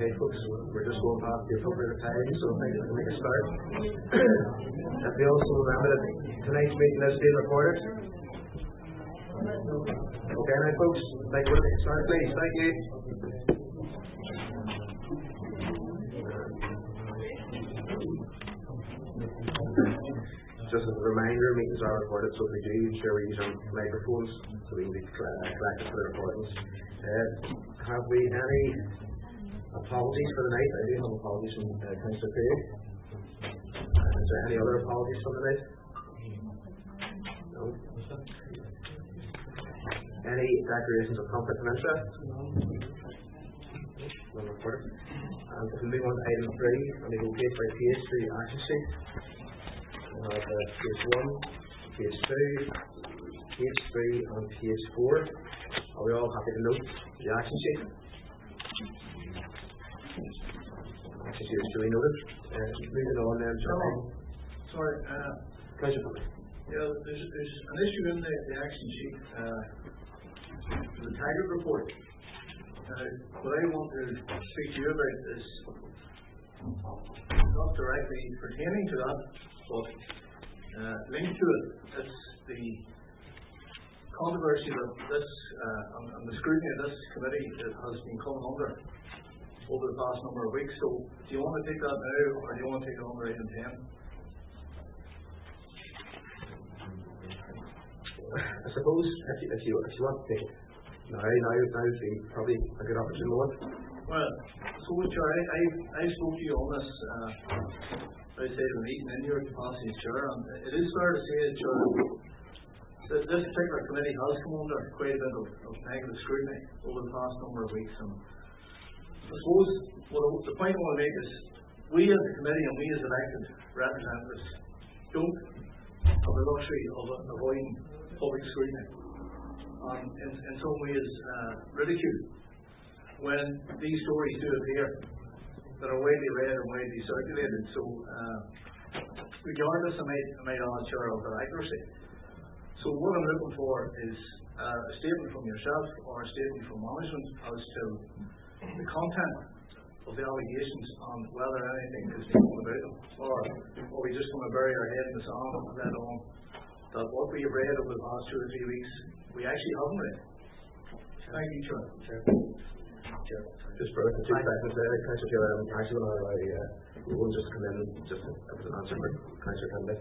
Okay, folks, we're just going past the appropriate time, so I think we can make a start. And we also remember that tonight's meeting is being recorded. Okay, now folks, like we're going to start, please. Thank you. Just as a reminder, meetings are recorded, so if we do share we use our microphones so we can be collected for the recordings. Have we any apologies for the night? I do have apologies from Councillor Craig. Is there any other apologies from the night? No? Any declarations of conflict of interest? None reported. And if we move on to item 3, and we go page by page through the action sheet. We have page 1, page 2, page 3 and page 4. Are we all happy to note the action sheet? Action sheet is duly noted. Moving on then to sorry, Councillor. yeah, there's an issue in the action sheet, the Taggart report. What I want to speak to you about is not directly pertaining to that, but linked to it. It's the controversy that this and the scrutiny of this committee has been coming under over the past number of weeks. So, do you want to take that now, or do you want to take it under item 10? I suppose if you want to take it now would be probably a good opportunity one. Well, so Chair, I spoke to you on this outside of the meeting in your capacity as Chair, and it is fair to say that, Chair, that this particular committee has come under quite a bit of negative scrutiny over the past number of weeks. And I suppose the point I want to make is we as a committee and we as elected representatives don't have the luxury of avoiding public scrutiny and in some ways ridicule when these stories do appear that are widely read and widely circulated. So regardless, I might add, Chair, of their accuracy. So what I'm looking for is a statement from yourself or a statement from management as to the content of the allegations and whether anything is known about them, or are we just going to bury our head in the sand and let on that what we have read over the past 2 or 3 weeks we actually haven't read. Thank you, Chair. Just for 2 seconds there, Councillor Taylor, I'm actually going to allow Rowan just come in just to give us an answer for Councillor Kennedy.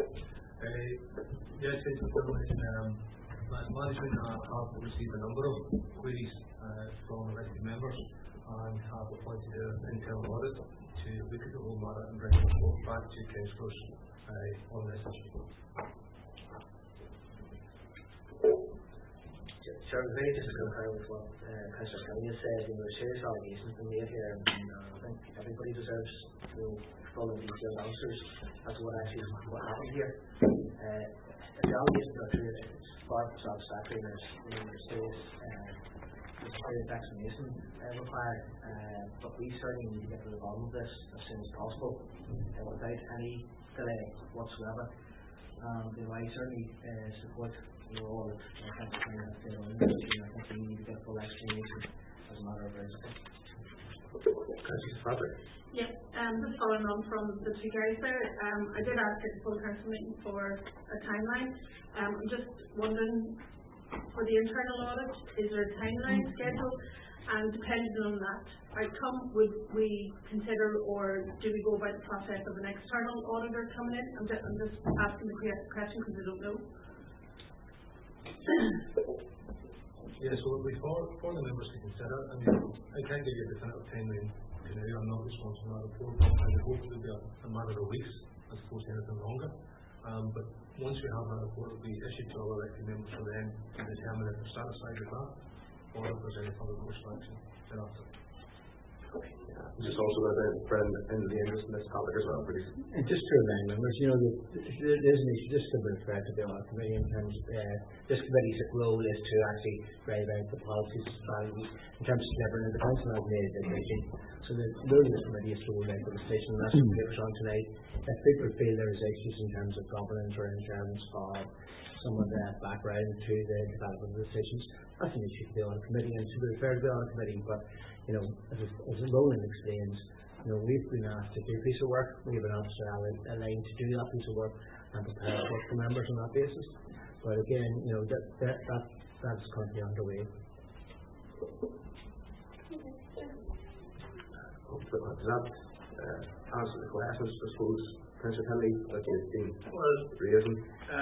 Yes, it's a privilege. Management have received a number of queries from elected members and have appointed an internal audit to look at the whole matter and bring the report back to councillors on this issue. Sure, very just to concur with what Councillor Kelly has said. There are serious allegations been made here, and I think everybody deserves full and detailed answers as to what happened here. If the allegations are true, it's far from satisfactory. There's serious explanation required, but we certainly need to get to the bottom of this as soon as possible, without any delay whatsoever. I certainly support all that Councillor has said on this, and I think we need to get a full explanation as a matter of urgency. Councillor Patrick. Yes, just following on from the two guys there, I did ask at the full council meeting for a timeline. I'm just wondering, for the internal audit, is there a timeline schedule? And depending on that outcome, would we consider, or do we go about the process of an external auditor coming in? I'm just asking the question because I don't know. Yeah, so for the members to consider, I mean, I can't give you a definitive timeline today. I'm not responsible for that report. I would hope it will be a matter of weeks as opposed to anything longer. But once we have that report, it will be issued to all elected members for them to determine if they're satisfied with that, or if there's any further course of action thereafter. Just also about the friend into the interest in this topic as well, please. And just to remind members, there's an issue just to bring threat to the audit committee in terms of this committee's role is to actually drive out the policies and strategies in terms of delivering. The council has made a decision, so the role of the committee is to make the decision, and that's what we're on tonight. If people feel there is issues in terms of governance or in terms of some of the background to the development of decisions, that's an issue for the audit committee, and to be fair to the audit committee, but as Roland explains, we've been asked to do a piece of work, we've been asked to align to do that piece of work and prepare work for members on that basis. But again, that's currently underway. Does that answer the questions, I suppose, Councillor Kennedy, that you've been raising?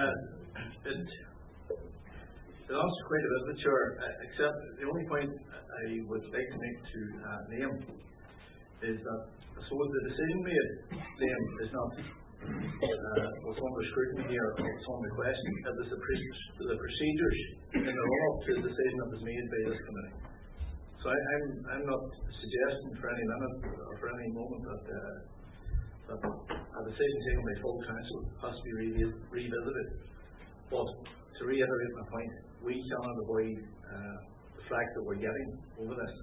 It answers quite a bit of it, Chair, except the only point I would like to make to Liam is that I suppose the decision made, Liam, is not what's under scrutiny here, or what's on the question. It was the procedures in the run-up to the decision that was made by this committee. So I'm not suggesting for any minute or for any moment that a decision taken by full council has to be revisited. But to reiterate my point, we cannot avoid the fact that we're getting over this.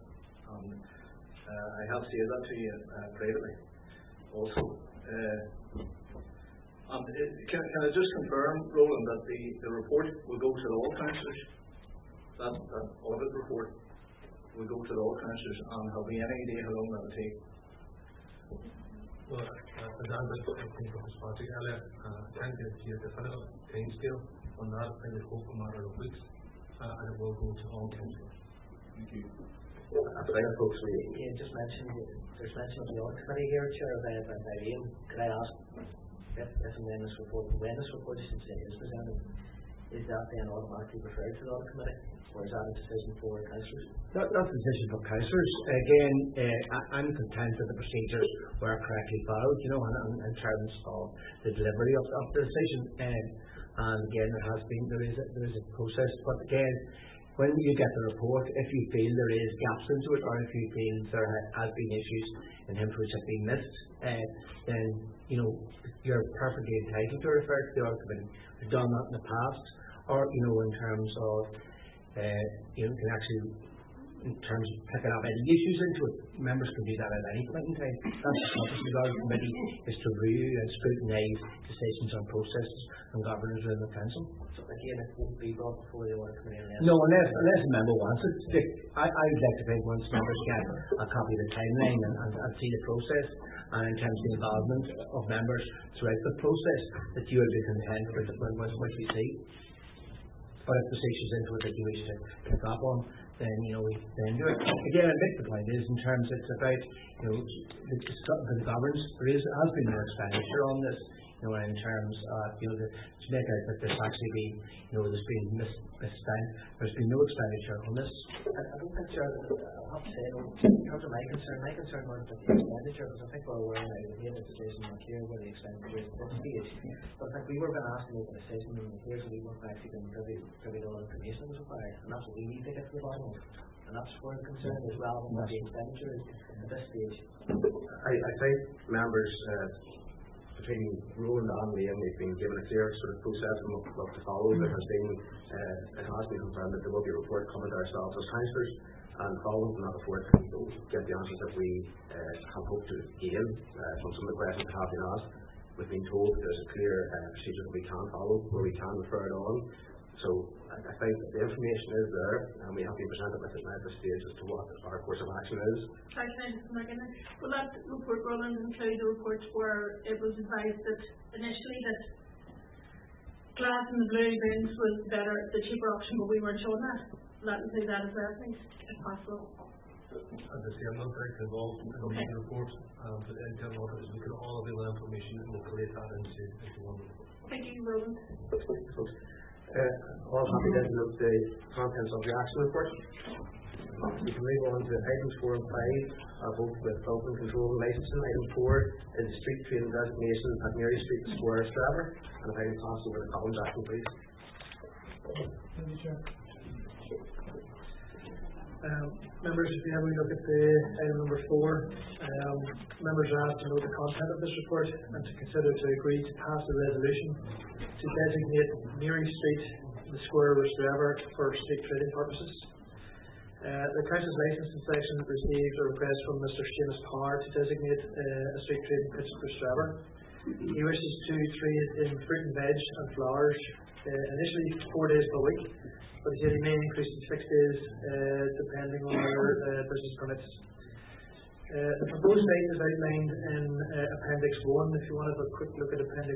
I have said that to you privately also. Can I just confirm, Roland, that the report will go to all councillors? That audit report will go to all councillors, and have we any idea how long that will take? Well, as Albert think of his project earlier, I can't give you a definitive time scale on that. I would hope a matter of weeks, and it will go to all councillors. Thank you. Folks, just mentioned, there's mention of the audit committee here, Chair, by Liam. Could I ask if and when this report, I should say, is presented, is that then automatically referred to the audit committee, or is that a decision for councillors? That's a decision for councillors. Again, I'm content that the procedures were correctly followed, in terms of the delivery of the decision. And again, there is a process. But again, when you get the report, if you feel there is gaps into it, or if you feel there has been issues in him which have been missed, then you're perfectly entitled to refer to the audit committee. We've done that in the past, or in terms of can actually, in terms of picking up any issues into it, members can do that at any point in time. That's the purpose of the audit committee, is to review and scrutinise decisions on processes and governance within the council. So again, it won't be brought before the audit committee No, unless a member wants it. I would like to think once members get a copy of the timeline and see the process, and in terms of the involvement of members throughout the process, that you will be content with what you see. But if there's issues into it that you wish to pick up on, then we then do it. Again, I think the point is, in terms it's about the governance, has been no expenditure on this. In terms of to make out that there's actually been there's been misspent. There's been no expenditure on this. I don't think, Chair, I have to say, in terms of my concern wasn't the expenditure, because I think we're aware now that we have a decision not clear where the expenditure is at this stage. But I think we were going to ask to make a decision, and here's we weren't actually going to privy to all the information that was required, and that's what we need to get to the bottom of. And that's where the concern is, rather than what the expenditure is at this stage. I think members between Roland and Liam, we've been given a clear sort of process and what to follow. There has been, it has been confirmed that there will be a report coming to ourselves as councillors, and following from that report, we'll get the answers that we have hoped to gain from some of the questions that have been asked. We've been told that there's a clear procedure that we can follow, where we can refer it on. So I think the information is there, and we have been presented with it now at this stage as to what our course of action is. Well, that report, Roland, included the reports where it was advised that initially that glass in the blue bins was the cheaper option, but we weren't shown that. That include that as well, please, if possible. As I say, I'm not very involved in the report, but the internal auditors look at all available information and we'll collate that into one report. Thank you, Roland. All happy then to look at the contents of the action report. We can move on to items 4 and 5, both with open control and licensing. Item 4 is the street trading designation at Mary Street Square, Strathmore. And if I can pass over to Colin Jackson, please. Thank you, Chair. Members, if you have a look at the item number 4, members are asked to know the content of this report and to consider to agree to pass a resolution to designate Mary Street, the Square, Strathmore for street trading purposes. The Council's licensing section received a request from Mr. Seamus Power to designate a street trading pitch for Strathmore. He wishes to trade in fruit and veg and flowers, initially 4 days per week, but he said he may increase to 6 days depending on whether business permits. The proposed site is outlined in Appendix 1. If you want to have a quick look at Appendix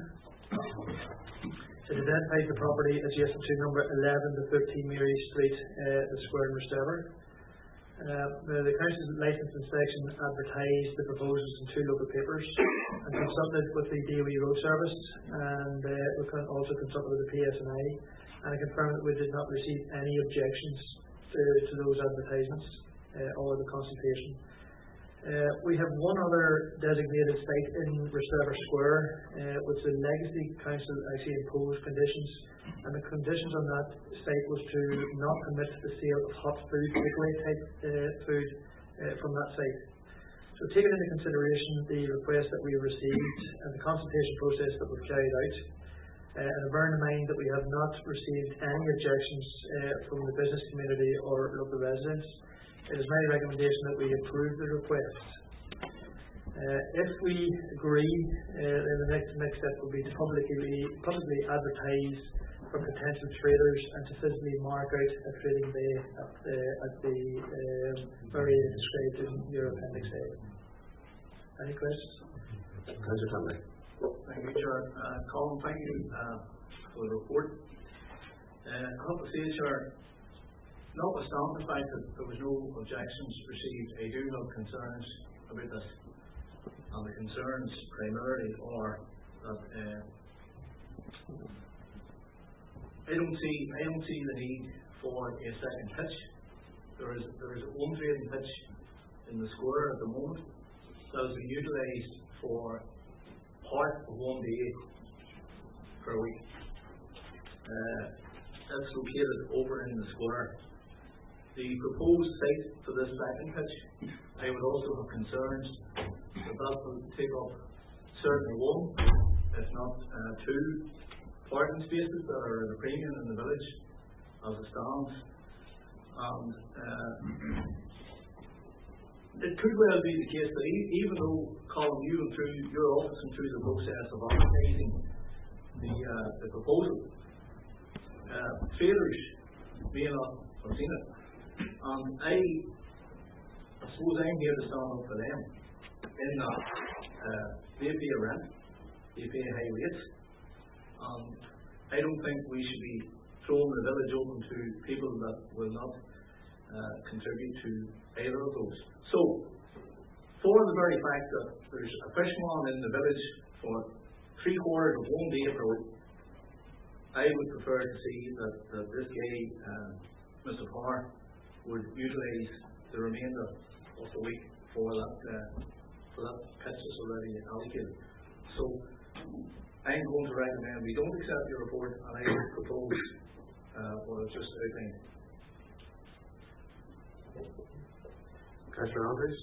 1. It identifies the property adjacent to number 11 to 13 Mary Street, the Square in Rostever. The council's licensed inspection advertised the proposals in 2 local papers and consulted with the DOE Road Service, and we also consulted with the PSNI, and I confirmed that we did not receive any objections to those advertisements or the consultation. We have one other designated site in Rostever Square, which the Legacy Council actually imposed conditions, and the conditions on that site was to not permit the sale of hot food, takeaway type food from that site. So taking into consideration the request that we received and the consultation process that was carried out, and bearing in mind that we have not received any objections from the business community or local residents, it is my recommendation that we approve the request. If we agree, then the next step will be to publicly advertise for potential traders and to physically mark out a trading day at the area described in your Appendix A. Any questions? Councillor Tomley. Thank you, Chair. Colin, thank you for the report. I have to say, Chair, notwithstanding the fact that there was no objections received, I do have concerns about this. And the concerns primarily are that I don't see the need for a second pitch. There is one trading pitch in the square at the moment that has been utilised for part of one day per week. That's located over in the square. The proposed site for this second pitch, I would also have concerns that will take up certainly one, if not 2, parking spaces that are at a premium in the village as it stands. And it could well be the case that even though, Colin, you went through your office and through the process of advertising the proposal, traders may not have seen it. And I suppose I'm here to stand up for them in that they pay a rent, they pay high rates, and I don't think we should be throwing the village open to people that will not contribute to either of those. So, for the very fact that there's a fishmonger in the village for 3/4 of one day per week, I would prefer to see that this guy, Mr. Parr, would utilise the remainder of the week for that pitch that's already allocated. So I'm going to recommend we don't accept your report, and I would propose what I've just outlined. Councillor Andrews.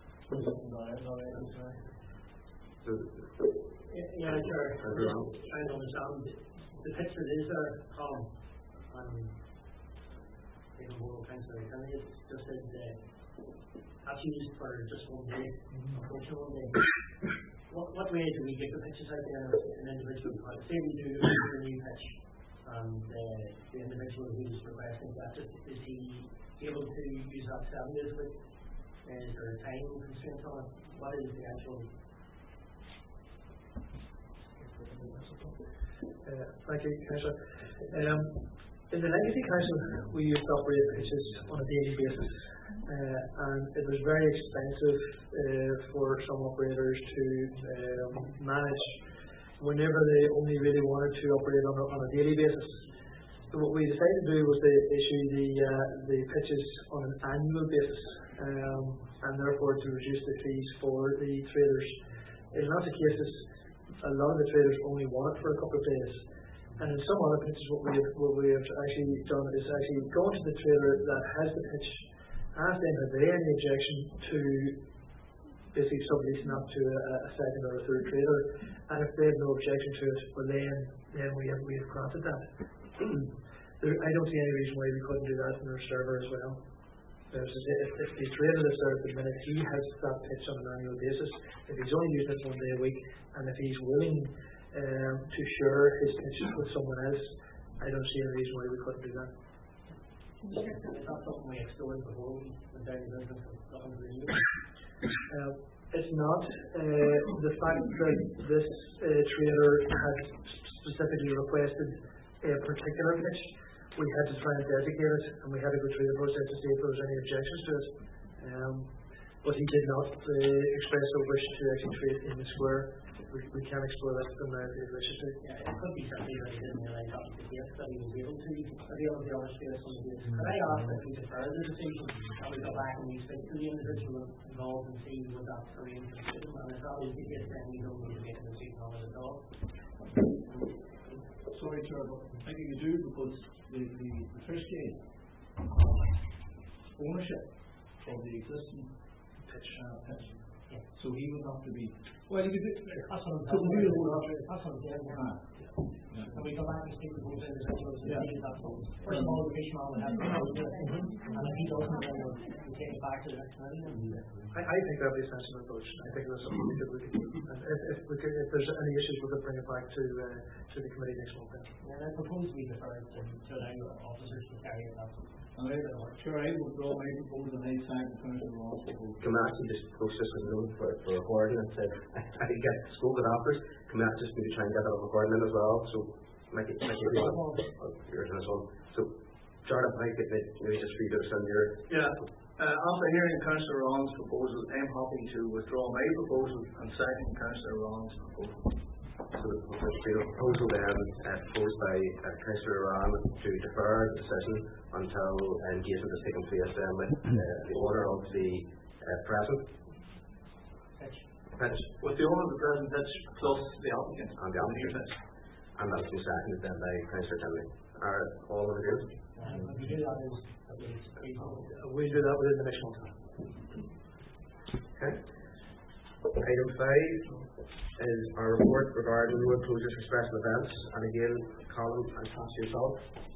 Yeah, sure. Trying to understand the pitch that is there, Colin, and even more councillor, can I just said that's used for just one day, unfortunately one day. What way do we get the pitches out there in individual parts? Say we do a new pitch, and the individual who's requesting that, is he able to use that 7 days a week? Is there a time constraint on it? What is the actual? Thank you, Councillor. In the Legacy Council, we used to operate pitches on a daily basis, and it was very expensive for some operators to manage whenever they only really wanted to operate on a daily basis. So what we decided to do was to issue the pitches on an annual basis, and therefore to reduce the fees for the traders. In lots of cases, a lot of the traders only want it for a couple of days. And in some other pitches, what we have actually done is actually go to the trader that has the pitch, ask them if they have any objection to basically subleasing that to a second or a third trader, and if they have no objection to it, well then we have granted that. I don't see any reason why we couldn't do that in our server as well. If the trader that's there at the minute, he has that pitch on an annual basis, if he's only using it 1 day a week, and if he's willing to share his pitch with someone else, I don't see any reason why we couldn't do that. Is that something we explored before we went down the business of It's not the fact that this trader had specifically requested a particular pitch. We had to try and designate it, and we had to go through the process to see if there was any objections to it. But he did not express a wish to actually trade in the square. We can explore that from there if he wishes to. Yeah, it could be simply that he didn't realise that was the case, that he was able to avail of the other space on the base. Could I ask if we defer the decision and we go back and we speak to the individual involved and see would that arrange the decision? And if that is the case, then we don't need to make a decision on it at all. Sorry, Chair, but I think you do, because the fish game ownership of the existing pitch. So he would have to be. Well, you could do. That's what I'm saying. And we go back and speak to those individuals and see that vote. First of all, the fishman would have to vote it, and if he doesn't, then we'll take it back to the next meeting. I think that would be a sensible approach. I think that's something we could do. And if there's any issues, we could bring it back to the committee next month. And I propose we defer to allow officers to carry it out. Sure, I will draw my proposal and I second Commissioner Ross' proposal. Can we actually just post this as a note for recording and say, I think get scolded offers, can we actually just maybe try and get that on recording as well? So, make it real. Yours as well. So, Jordan, I think maybe just for you to send your. Yeah. After hearing Councillor Ron's proposal, I'm happy to withdraw my proposal and second Councillor Ron's proposal. So the proposal then proposed by Councillor Ron to defer the decision until engagement has taken place then with the owner of the present pitch. With the owner of the present pitch plus the applicant. And the applicant. And that has been seconded then by Councillor Tinley. Are all in agreement? We do that is we'll do that within the next month. Okay. Item 5 is our report regarding road closures for special events. And again, Colin, I'll pass you yourself.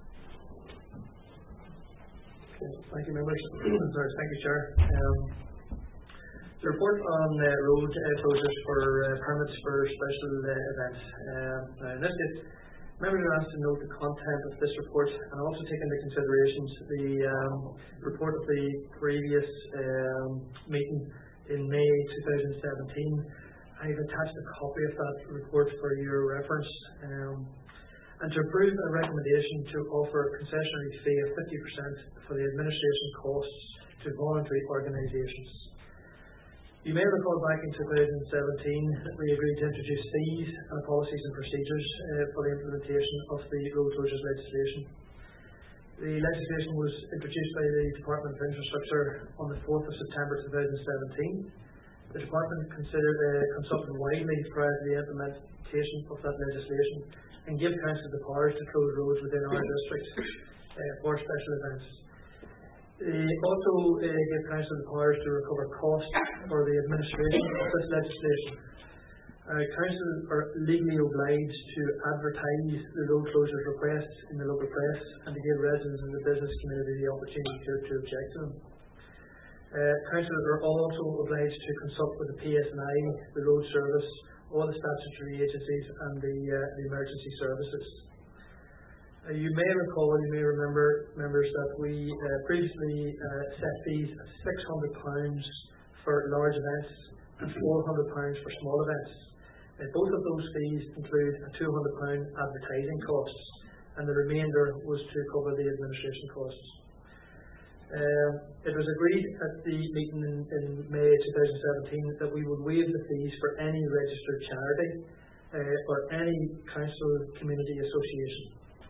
Thank you, members. Thank you, Chair. The report on road closures for permits for special events. In this case, members are asked to note the content of this report and also take into consideration the report of the previous meeting in May 2017. I've attached a copy of that report for your reference. And to approve a recommendation to offer a concessionary fee of 50% for the administration costs to voluntary organisations. You may recall back in 2017 that we agreed to introduce fees and policies and procedures for the implementation of the road closures legislation. The legislation was introduced by the Department of Infrastructure on the 4th of September 2017. The Department consulted widely prior to the implementation of that legislation and gave Council the powers to close roads within our district for special events. They also gave Council the powers to recover costs for the administration of this legislation. Council are legally obliged to advertise the road closures requests in the local press and to give residents in the business community the opportunity to object to them. Councillors are also obliged to consult with the PSNI, the road service, all the statutory agencies and the emergency services. You may recall, you may remember, members, that we previously set fees of £600 for large events and £400 for small events. Both of those fees include a £200 advertising costs, and the remainder was to cover the administration costs. It was agreed at the meeting in May 2017 that we would waive the fees for any registered charity or any council community association.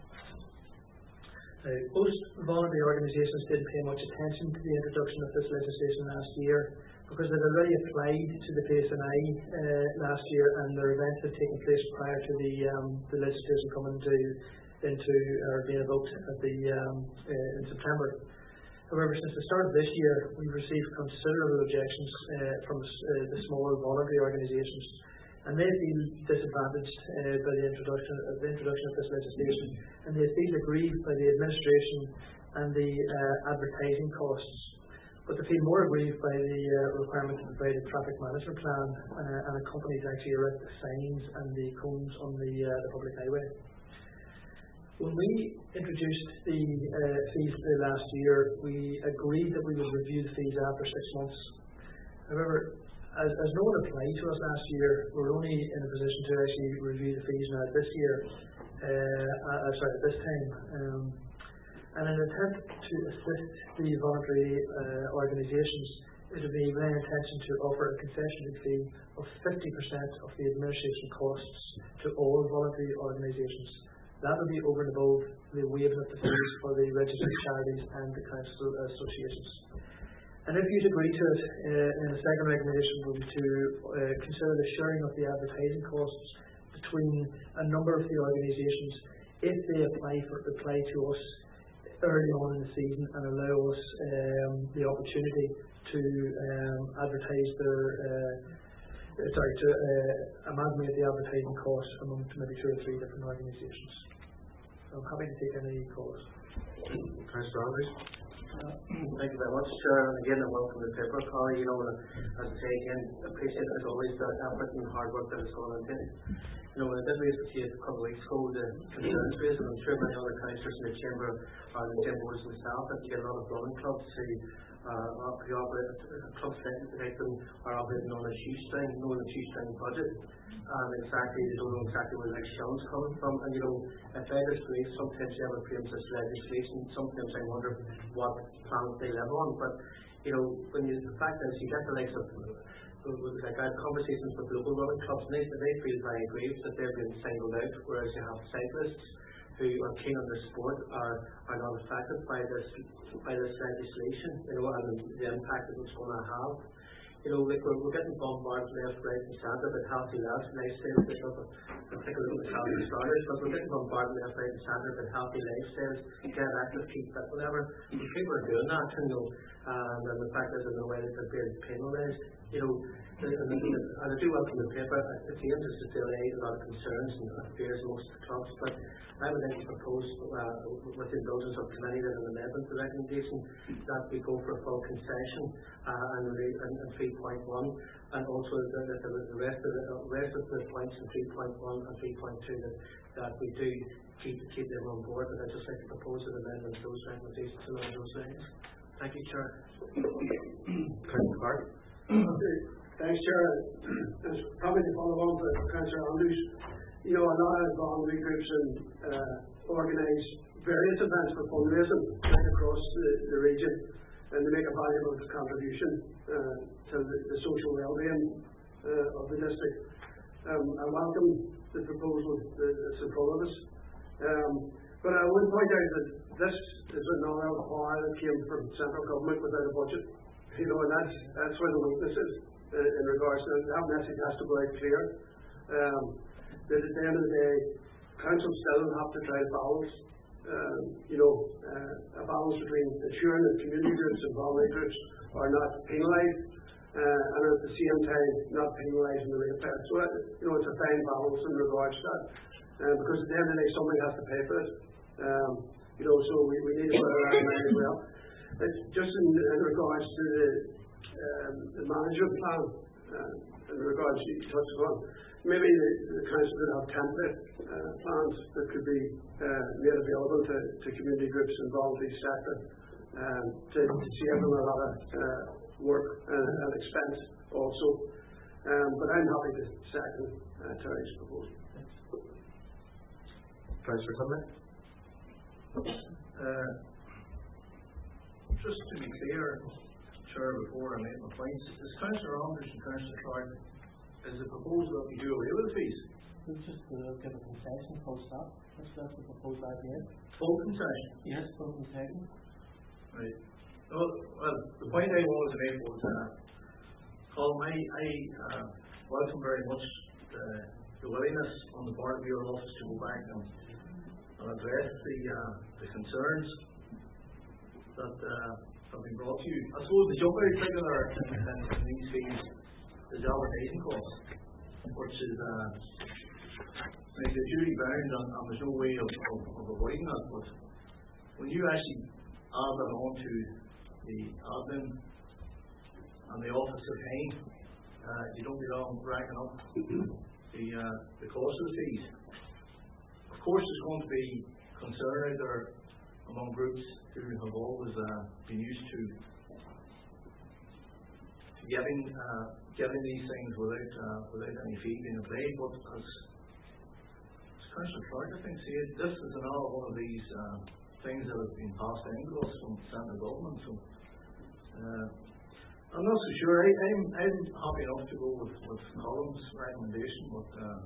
Most voluntary organisations didn't pay much attention to the introduction of this legislation last year because they'd already applied to the PSNI last year and their events had taken place prior to the legislation coming into or being evoked at in September. However, since the start of this year, we've received considerable objections from the smaller voluntary organisations, and they feel disadvantaged by the introduction of this legislation, and they feel aggrieved by the administration and the advertising costs, but they feel more aggrieved by the requirement to provide a traffic management plan and a company to actually erect the signs and the cones on the public highway. When we introduced the fees last year, we agreed that we would review the fees after 6 months. However, as no one applied to us last year, we're only in a position to actually review the fees now this year, at this time. And in an attempt to assist the voluntary organisations, it would be my intention to offer a concessionary fee of 50% of the administration costs to all voluntary organisations. That would be over and above the waiving of the fees for the registered charities and the council associations. And if you'd agree to it, in the second recommendation would be to consider the sharing of the advertising costs between a number of the organisations if they apply to us early on in the season and allow us the opportunity to advertise to amalgamate the advertising costs among maybe 2 or 3 different organisations. I'm happy to take any calls. Councillor Andrews. Thank you very much, Chair. And again, I welcome the paper call. You know, as I say again, appreciate as always the effort and hard work that has gone into it. You know, when I did raise the case a couple of weeks ago, the concerns raised, and I'm sure many other councillors in the chamber are the Jim Boards and staff that get a lot of running clubs who clubs like them are operating on a shoestring, a shoestring budget. Exactly, they don't know exactly where the next shell's coming from. And you know, if legislation, sometimes you have a frames this legislation, sometimes I wonder what planet they live on. But you know, the fact is you get the likes of like I had conversations with local running clubs and they feel very aggrieved that they're being singled out, whereas you have cyclists who are keen on their sport are not affected by this legislation, you know, and the impact that it's going to have. You know, like we're getting bombarded left, right and centre about healthy lifestyles, particularly with healthy starters, but we're getting bombarded left, right and centre about healthy lifestyles, get active, keep fit, whatever. And people are doing that, you know, and the fact is in a way that they're being penalised. You know, and I do welcome the paper. It seems to still raise a lot of concerns and fears amongst the clubs, but I would like to propose, with the indulgence of committee, that an amendment to the recommendation that we go for a full concession and 3.1, and also that the rest of the points in 3.1 and 3.2 that we do keep them on board. But I'd just like to propose an amendment to those recommendations along those lines. Thank you, Chair. Councillor Clark. Thanks, Chair. Probably to follow on with Councillor Andrews, you know, a lot of voluntary groups organise various events for fundraising right across the region, and they make a valuable contribution to the social well-being of the district. I welcome the proposal that's in front of us. But I would point out that this is another power that came from central government without a budget. You know, and that's where the weakness is in regards to that message has to go out clear. That at the end of the day, councils still have to try to balance, a balance between ensuring that community groups and voluntary groups are not penalised, and at the same time not penalising the ratepayers. So it's a fine balance in regards to that, because at the end of the day, somebody has to pay for it. So we need to put that in mind as well. It's just in regards to the management plan, in regards to you touched upon, maybe the council could have template plans that could be made available to community groups and voluntary sector to save them a lot of work and expense also. But I'm happy to second Terry's proposal. Councillor Cunliffe. Just to be clear, Chair, before I make my points, is Councillor Andrews and Councillor Clark, is the proposal that we do away with the fees? We'll just give a concession, full stop. That's the proposal idea. Full concession? Yes, full concession. Right. Well, the point I wanted to make was, Colin, I welcome very much the willingness on the part of your office to go back and address the concerns that have been brought to you. I suppose the jump out figure in these fees is advertising costs, which is the duty bound, and there's no way of avoiding that. But when you actually add that on to the admin and the office of paying, you don't get on racking up the cost of the fees. Of course, there's going to be concern out there among groups who have always been used to giving these things without any fee being applied. But as Councillor Clark, I think, said, this is another one of these things that have been passed down to us from central government. So I'm not so sure. I'm happy enough to go with Colm's recommendation, but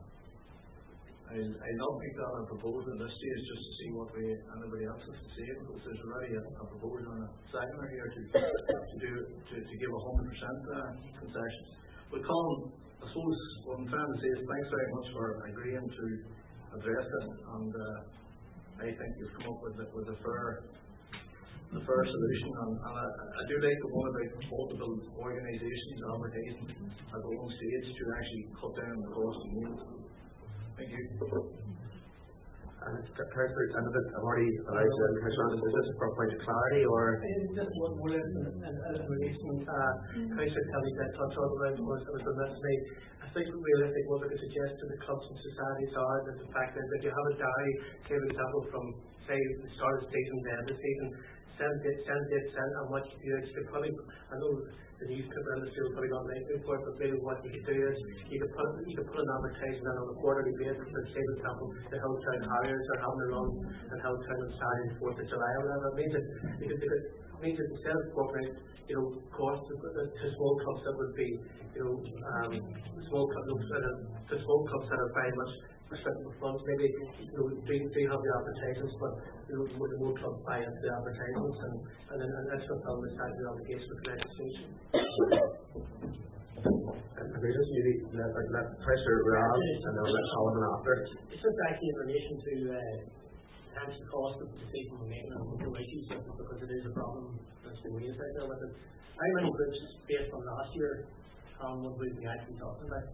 I'll not make that a proposal at this stage just to see what way anybody else has to say, because there's already a proposal on a seconder here to give 100% concessions. But Colm, I suppose what I'm trying to say is thanks very much for agreeing to address it, and I think you've come up with a fair solution, and I do like the one about multiple organisations advertising at their own stage to actually cut down the cost of meals. Thank you. Councillor, I've already allowed Councillor Anderson, is this for a point of clarity or? Just one more information. Councillor Kelly did touch on it, was remiss me. I think realistic what I could suggest to the clubs and societies are that the fact that if you have a diary, say for example from say the start of the season to the end of the season, send it, and what you do is you could probably, I know the newspaper industry will probably not make it for it, but maybe what you could do is you could put an advertisement on a quarterly basis that say for example the Hilltown Harriers are having a run in Hilltown on Saturday the 4th of July or whatever. It means that instead of incorporating costs to small clubs that would be small clubs that are very much restricted with funds, maybe do have the advertisements, but the more clubs buy into the advertisements and then that's fulfill the statutory obligation of the legislation. If we just maybe let Councillor Rob and then let Solomon after. It's just actually in relation to the cost of the decision we're making on the issues, because it is a problem that's been raised out there with it. How many groups based on last year would we be actually talking about?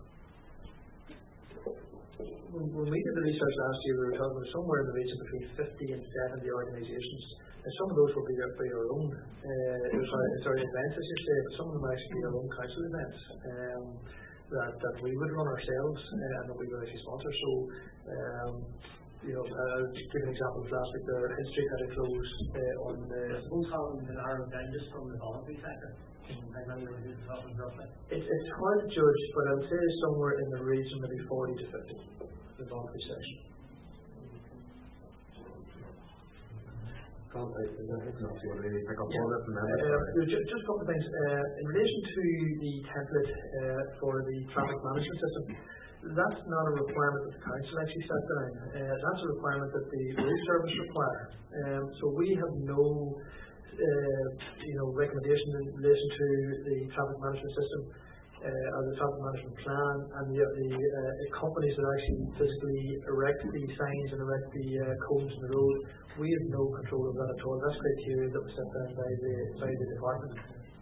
When we did the research last year, we were talking somewhere in the region between 50 and 70 organisations. And some of those will be their own events, as you say, but some of them actually be their own council events that we would run ourselves and that we would actually sponsor. So, I'll give an example of last week. Their history had a close on the. I suppose having an hour event just from the voluntary sector. It's hard to judge, but I would say somewhere in the region maybe 40 to 50, the voluntary section. Just a couple of things. In relation to the template for the traffic management system, that's not a requirement that the council actually set down. That's a requirement that the road service require. So we have no recommendation in relation to the traffic management system or the traffic management plan, and yet the companies that actually physically erect the signs and erect the cones in the road, we have no control of that at all. That's criteria that was set down by the department.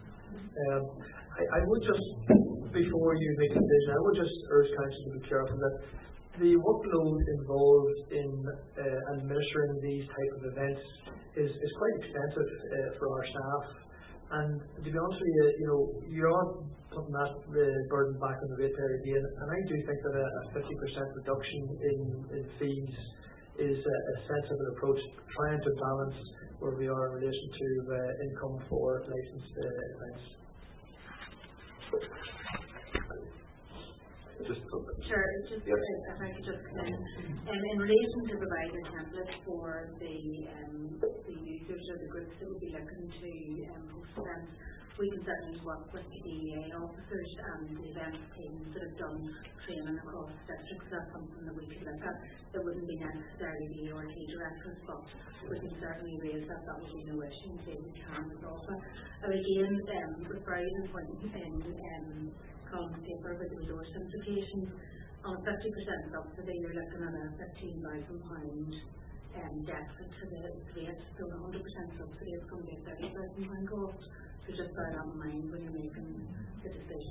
I would just, before you make a decision, I would just urge council to be careful that the workload involved in administering these type of events is quite extensive for our staff. And to be honest with you, you are putting that burden back on the ratepayer again. And I do think that a 50% reduction in fees is a sensible approach, trying to balance where we are in relation to income for licensed events. Sure, just if I could just come in relation to providing a template for the users or the groups that will be looking to host events, we can certainly work with the DEA officers and the events teams that have done training across districts. That's something that we could look at. It wouldn't be necessarily the ERT directors, but we can certainly raise that. That would be no issue and say we can resolve it. And again, referring to the point in Colm's paper with the resource implications, on a 50% subsidy, you're looking at a £15,000 deficit to the rate. So a 100% subsidy is going to be a £30,000 cost. So just bear that in mind when you're making the decision.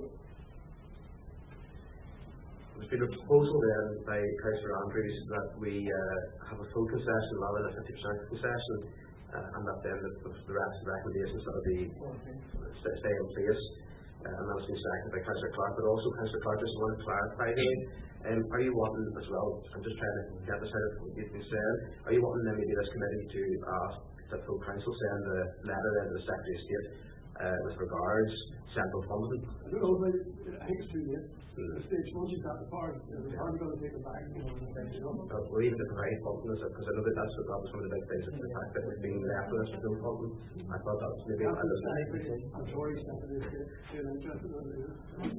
There's been a proposal then by Councillor Andrews that we have a full concession rather than a 50% concession, and that then the rest of the recommendations that will be stay in place. And that was been seconded by Councillor Clark, but also Councillor Clark, just want to clarify here, are you wanting as well, I'm just trying to get this out of what you've been saying, are you wanting then maybe this committee to ask the full council send a letter then to the Secretary of State with regards central funding. I don't know, but I think it's too late. The stage, once you've got the power, they're hardly going to take it back, We're even at the right funding, because I know that that was one of the big things, the fact that we've been left with us with no funding. I thought that was maybe a little. I'm sorry, still interested in it.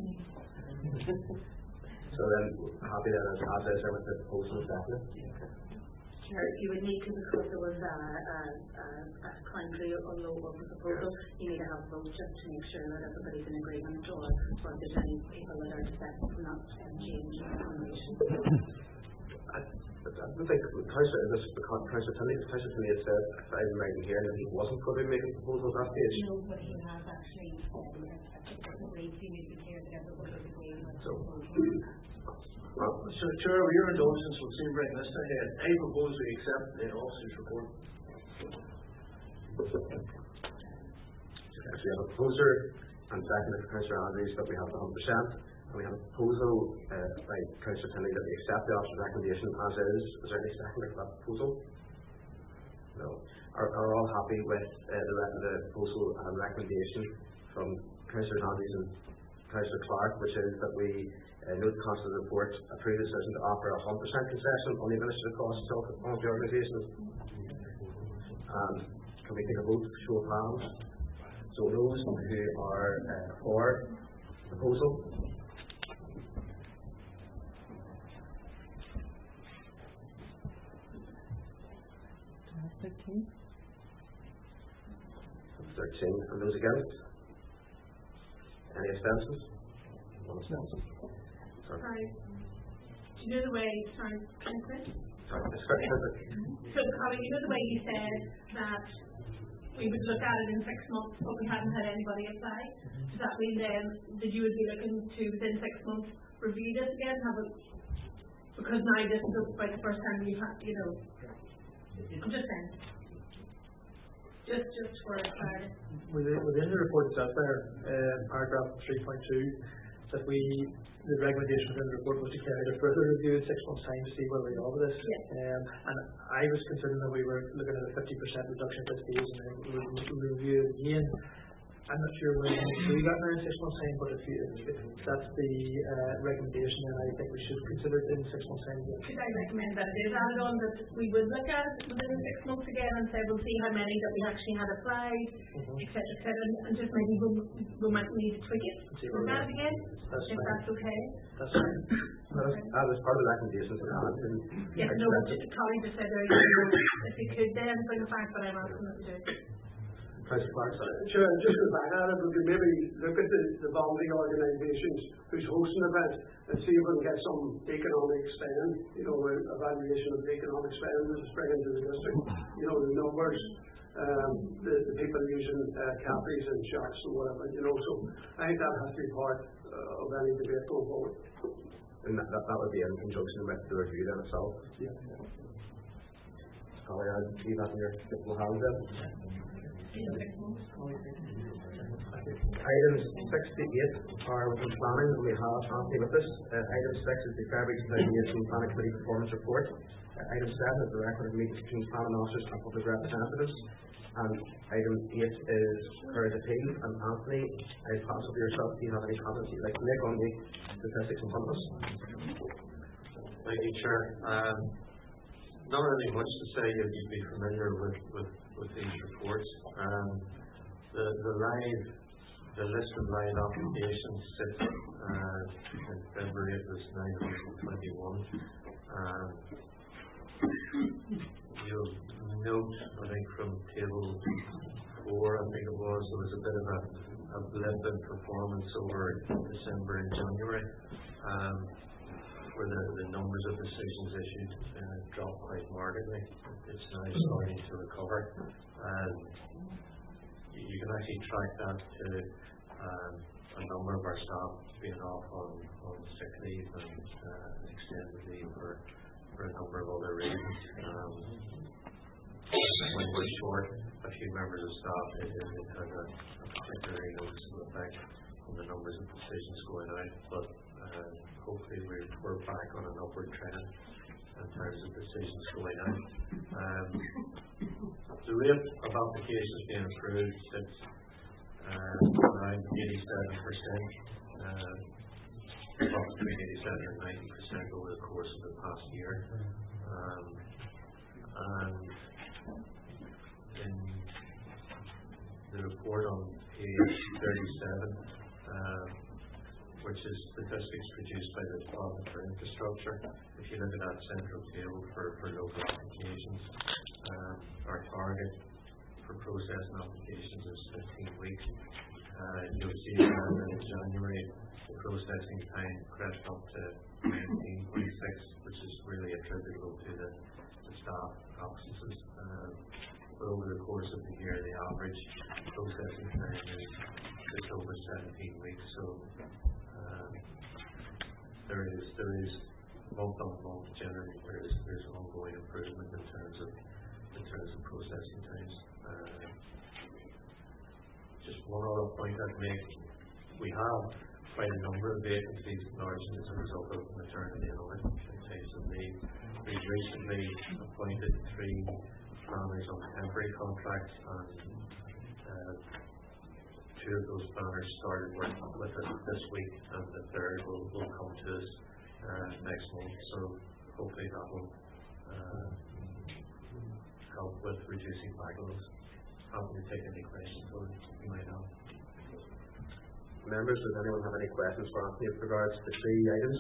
So then, happy that as is with the proposal, definitely. Sure, you would need to, because there was a country on the proposal, you need to have votes just to make sure that everybody's in agreement, or if there's any people that are dissent from not changing the nomination. I think Councillor Tilley had said, if I'm right in here, that he wasn't going to be making proposals at that stage. No, but he has actually agreed to make it clear that everybody is agreeing with the proposal. So, Chair, with your indulgence, we'll soon bring this ahead. I propose we accept the officer's report. So we have a proposer and second for Councillor Andrews that we have 100%. And we have a proposal by Councillor Tilley that we accept the officer's recommendation as is. Is there any second for that proposal? No. Are all happy with the proposal and recommendation from Councillor Andrews and Councillor Clark, which is that we note the Council's report approve the decision to offer 100% concession on the administrative costs of the organisation. And can we take a vote, show of hands? So those who are for the proposal. $13. And those against? Any abstentions? One abstention. Sorry. Do you know the way, sorry, can I quit? So, Colin, you know the way you said that we would look at it in 6 months, but we hadn't had anybody apply? Does that mean then that you would be looking to, within 6 months, review this again? Because now this is about the first time you've had, I'm just saying. Just for clarity. Within the report that's out there, paragraph 3.2, that the recommendation within the report was to carry a further review in 6 months' time to see where we are with this. Yes. And I was considering that we were looking at a 50% reduction at this stage, and then we review it again. I'm not sure when we got there in 6 months' time, but if that's the recommendation, then I think we should consider it in 6 months' time. Could I recommend that it is added on, that we would look at it within 6 months again and say we'll see how many that we actually had applied, etc., and just maybe we might need to tweak it, look at it again, if that's okay. That's fine. That was part of the recommendations that I had. Yes, no, Colin just said there, if you could then bring it back, but I'm asking them to do it. Councillor Clark, Sure, just go back at it, we could maybe look at the voluntary organisations who's hosting the event and see if we can get some economic spend, evaluation of the economic spend that's bringing to the district, the numbers, the people using cafes and shacks and whatever, so I think that has to be part of any debate going forward. And that would be in conjunction with the review then itself. Yeah. Colin, I'll leave that in your capable hands then. Items 6 to 8 are within planning, and we have Anthony with us. Item 6 is the February 2018 Planning Committee Performance Report. Item 7 is the record of meetings between planning officers and public representatives. And item 8 is Current Appeal. And Anthony, I pass over yourself. Do you have any comments you'd like to make on the statistics in front of us? Thank you, Chair. Not really much to say. You'd be familiar with these reports. The list of live applications sits in February it was 921. You'll note, I think, from table 4, I think it was, there was a bit of a blip in performance over December and January, where the numbers of decisions issued dropped quite markedly. It's now starting to recover. You can actually track that to a number of our staff being off on sick leave and extended leave for a number of other reasons. When we're short a few members of staff, it has a particularly noticeable effect on the numbers of decisions going out. But hopefully we're back on an upward trend in terms of decisions going out. The rate of applications being approved sits around 87%, up between 87 and 90% over the course of the past year. And in the report on page 37, which is statistics produced by the Department for Infrastructure, if you look at that central table for local applications, our target for processing applications is 15 weeks. You'll see that in January, the processing time crept up to 19.6, which is really attributable to the staff absences. But over the course of the year, the average processing time is just over 17 weeks. So there is month on month generally there's ongoing improvement in terms of processing times. Just one other point I'd make: we have quite a number of vacancies largely as a result of maternity and intensive leave. We've recently appointed 3 planners on temporary contracts, and 2 of those planners started working with us this week, and the 3rd will come to us next month. So hopefully that will help with reducing backlogs. Happy to take any questions you might have. Members, does anyone have any questions for Anthony with regards to the 3 items?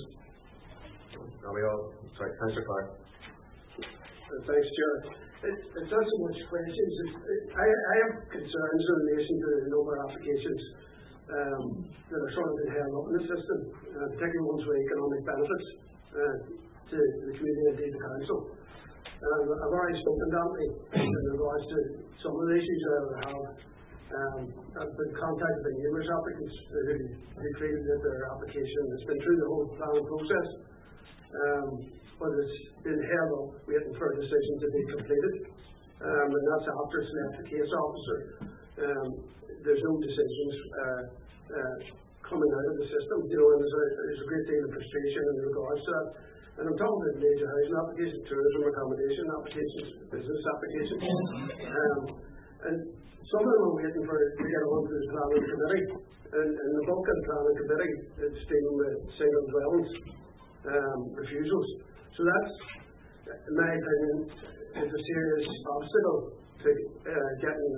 Are we all? Sorry, Councillor Clark. Thanks, Chair. It's not so much questions. I have concerns in relation to the number of applications that are sort of been held up in the system, particularly ones with economic benefits to the community and indeed the council. I've already spoken to Anthony in regards to some of the issues that I have. I've been contacted by numerous applicants who claimed that their application has been through the whole planning process, but it's been held up waiting for a decision to be completed, and that's after it's left the case officer. There's no decisions coming out of the system, and there's a great deal of frustration in regards to that. And I'm talking about major housing applications, tourism accommodation applications, business applications, and some of them are waiting to get on to the planning committee, and the bulk of the planning committee is dealing with single dwellings refusals. So that's, in my opinion, is a serious obstacle to getting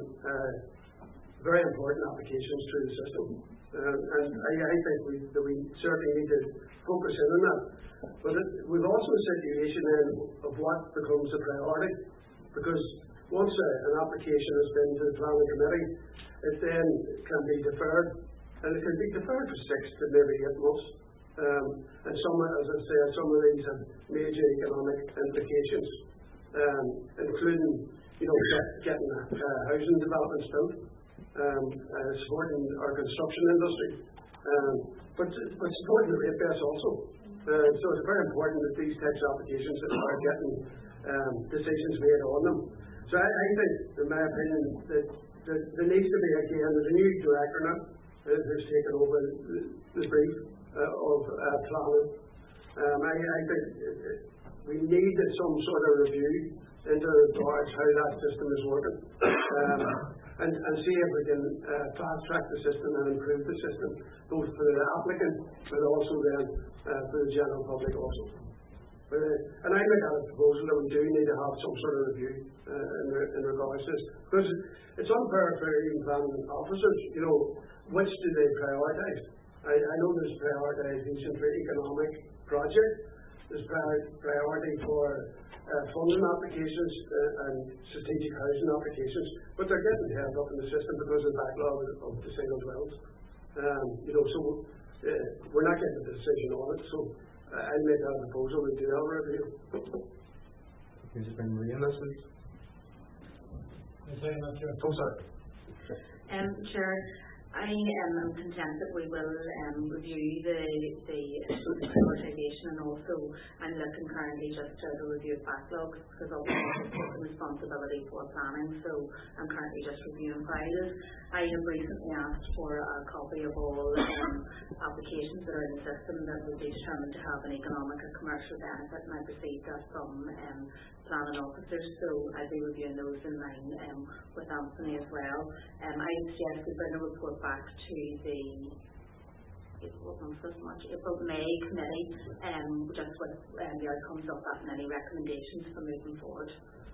very important applications through the system. And I think that we certainly need to focus in on that. But we've also a situation then of what becomes a priority, because once an application has been to the planning committee, it then can be deferred, and it can be deferred for 6 to maybe 8 months. And some, as I said, some of these have major economic implications, including getting housing developments built, supporting our construction industry, but supporting the rate base also. So it's very important that these types of applications are getting decisions made on them. So I think, in my opinion, that there needs to be, again, there's a new director now who's taken over the brief of planning. I think we need some sort of review into regards how that system is working, and see if we can fast track the system and improve the system, both for the applicant but also then for the general public also. And I make a proposal that we do need to have some sort of review in regards to this, because it's unfair for even planning officers. Which do they prioritise? I know there's prioritisation for economic project, there's priority for funding applications and strategic housing applications, but they're getting held up in the system because of the backlog of the single dwells. So we're not getting a decision on it. So I'll make that proposal. We do have a review. Is it been Maria this week? Chair, I am content that we will review the prioritisation, and also I'm looking currently just to review backlogs, because ultimately it's a responsibility for planning, so I'm currently just reviewing files. I have recently asked for a copy of all applications that are in the system that would be determined to have an economic or commercial benefit, and I've received that from planning officers, so I'll be reviewing those in line with Anthony as well. I suggested bring a report back to the April-May committee, just with the outcomes of that and any recommendations for moving forward.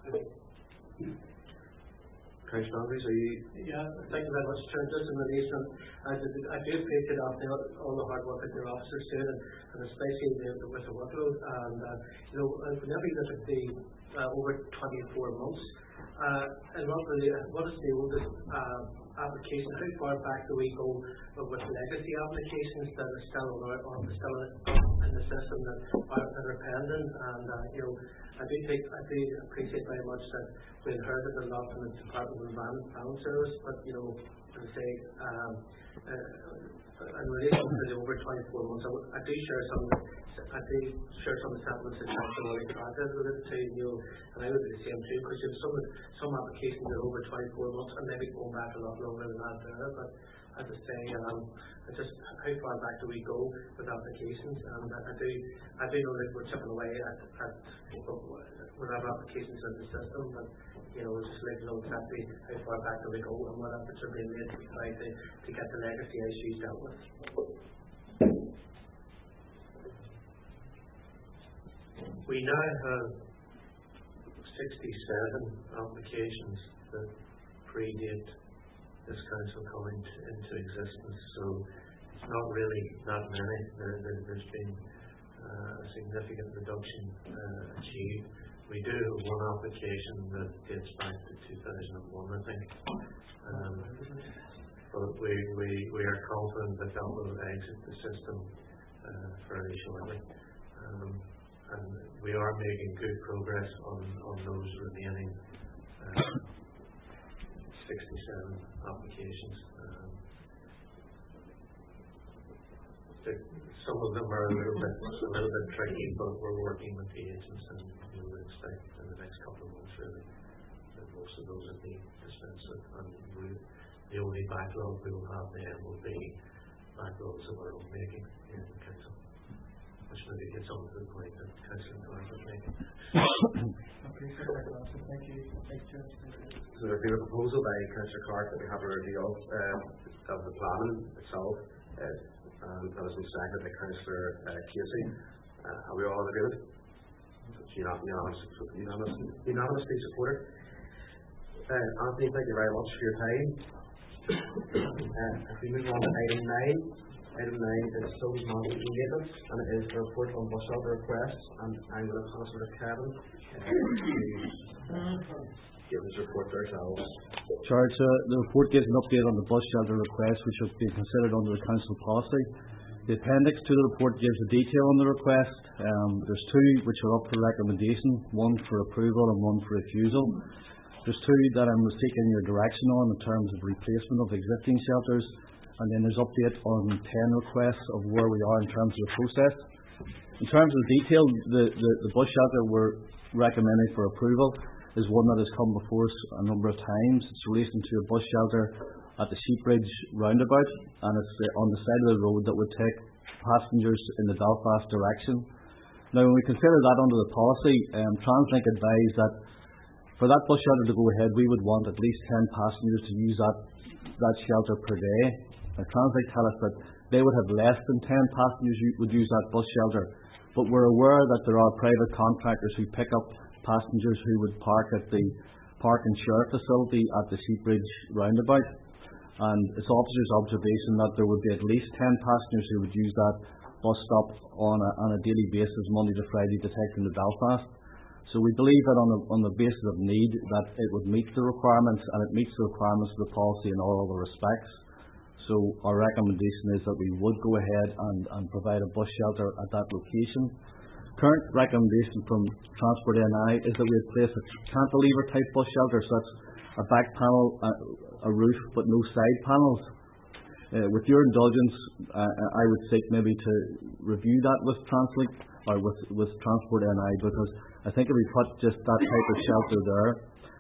Councillor Andrews, are you? Yeah, thank you very much, Chair. Just in relation, I do appreciate all the hard work that your officers do, and especially with the workload. And whenever you look at the over 24 months, and what is the oldest application? How far back do we go with legacy applications that are still in the system that are pending? And I do appreciate very much that we inherited a lot from the Department of Environment Service, but as I say, in relation to the over 24 months, I do share some of the sentiments that Councillor Willie Clark has alluded to, and I would be the same too, because you have some applications that are over 24 months and maybe going back a lot longer than that there, but as I say, just how far back do we go with applications? And I do know that we're chipping away at whatever applications in the system, but we'd just like to know exactly how far back do we go and what efforts are being made to try to get the legacy issues dealt with. We now have 67 applications that predate this council coming into existence, so it's not really that many. There's been a significant reduction achieved. We do have one application that dates back to 2001, I think, but we are confident that that will exit the system fairly shortly. And we are making good progress on those remaining 67 applications. Some of them are a little bit tricky, but we're working with the agents, and we would expect in the next couple of months really that most of those will be dispensed with. And the only backlog we will have then will be backlogs of our own making in the council, which maybe gets on to the point that Councillor Clark was making. Okay, thank you. So there's been a proposal by Councillor Clark that we have a review of the planning itself, and that has been seconded by Councillor Casey. Are we all in agreement? It's unanimously supported. Anthony, thank you very much for your time. If we move on to item 9. Item 9 is Sills Management Maintenance, and it is the report on bus shelter requests, and I'm going to pass it to Kevin to give this report to ourselves. Charge, the report gives an update on the bus shelter requests which have been considered under the council policy. The appendix to the report gives the detail on the request. There's two which are up for recommendation, one for approval and one for refusal. There's two that I'm seeking your direction on in terms of replacement of existing shelters, and then there's update on 10 requests of where we are in terms of the process. In terms of detail, the bus shelter we're recommending for approval is one that has come before us a number of times. It's relating to a bus shelter at the Sheepbridge roundabout, and it's on the side of the road that would take passengers in the Belfast direction. Now, when we consider that under the policy, TransLink advised that for that bus shelter to go ahead, we would want at least 10 passengers to use that shelter per day. Now, TransLink tell us that they would have less than 10 passengers who would use that bus shelter, but we're aware that there are private contractors who pick up passengers who would park at the park and share facility at the Sheepbridge roundabout, and it's officers' observation that there would be at least 10 passengers who would use that bus stop on a daily basis, Monday to Friday, to take them to Belfast. So we believe that on the basis of need that it would meet the requirements, and it meets the requirements of the policy in all other respects. So our recommendation is that we would go ahead and provide a bus shelter at that location. Current recommendation from Transport NI is that we would place a cantilever type bus shelter, so that's a back panel, a roof, but no side panels. With your indulgence, I would seek maybe to review that with TransLink or with Transport NI, because I think if we put just that type of shelter there,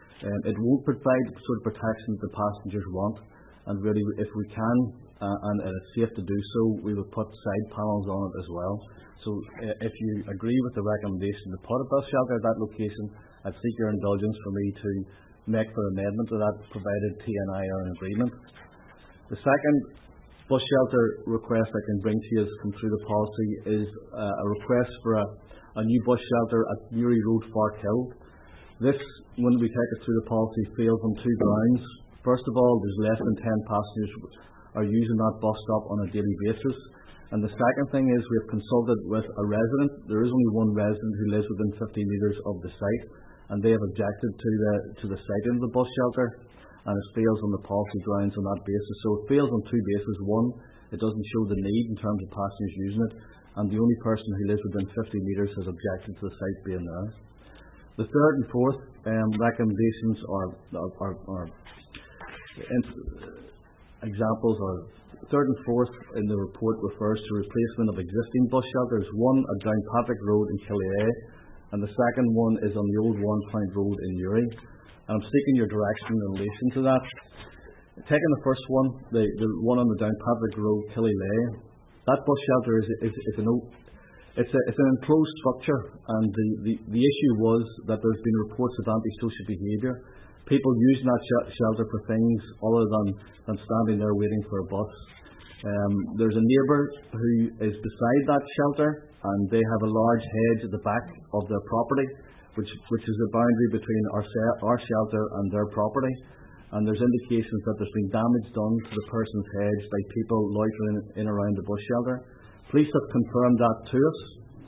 it won't provide the sort of protection that the passengers want. And really, if we can, and it's safe to do so, we would put side panels on it as well. So if you agree with the recommendation to put a bus shelter at that location, I'd seek your indulgence for me to make for amendment to that, provided TNI are in agreement. The second bus shelter request I can bring to you has come through the policy is a request for a new bus shelter at Newry Road, Farkhill. This, when we take it through the policy, fails on two grounds. First of all, there's less than 10 passengers are using that bus stop on a daily basis. And the second thing is we have consulted with a resident. There is only one resident who lives within 50 metres of the site, and they have objected to the siting of the bus shelter, and it fails on the policy grounds on that basis. So it fails on two bases. One, it doesn't show the need in terms of passengers using it, and the only person who lives within 50 metres has objected to the site being there. The third and fourth recommendations examples are third and fourth in the report refers to replacement of existing bus shelters. One at Downpatrick Road in Killyea, and the second one is on the old Warrenpoint Road in Newry. And I'm seeking your direction in relation to that. Taking the first one, the one on the Downpatrick Road, Killyea, that bus shelter it's an enclosed structure, and the issue was that there's been reports of antisocial behaviour. People using that shelter for things other than standing there waiting for a bus. There's a neighbour who is beside that shelter, and they have a large hedge at the back of their property, which is the boundary between our shelter and their property. And there's indications that there's been damage done to the person's hedge by people loitering in around the bus shelter. Police have confirmed that to us.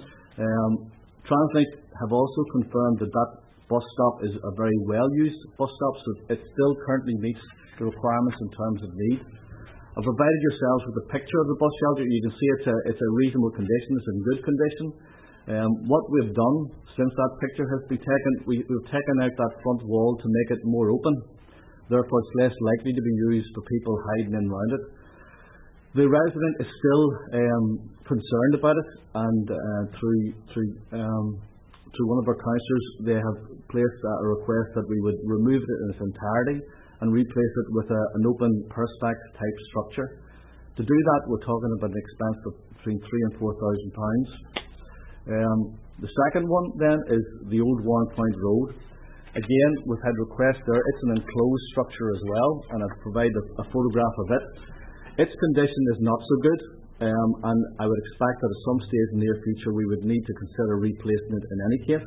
TransLink have also confirmed that bus stop is a very well-used bus stop, so it still currently meets the requirements in terms of need. I've provided yourselves with a picture of the bus shelter. You can see it's a reasonable condition, it's in good condition. What we've done since that picture has been taken, we've taken out that front wall to make it more open. Therefore, it's less likely to be used for people hiding in around it. The resident is still concerned about it, and through one of our councillors, they have placed a request that we would remove it in its entirety and replace it with an open perspex type structure. To do that, we're talking about an expense of between £3,000 and £4,000. The second one then is the old Warrenpoint Road. Again, we've had requests there. It's an enclosed structure as well, and I've provided a photograph of it. Its condition is not so good, and I would expect that at some stage in the near future we would need to consider replacing it in any case.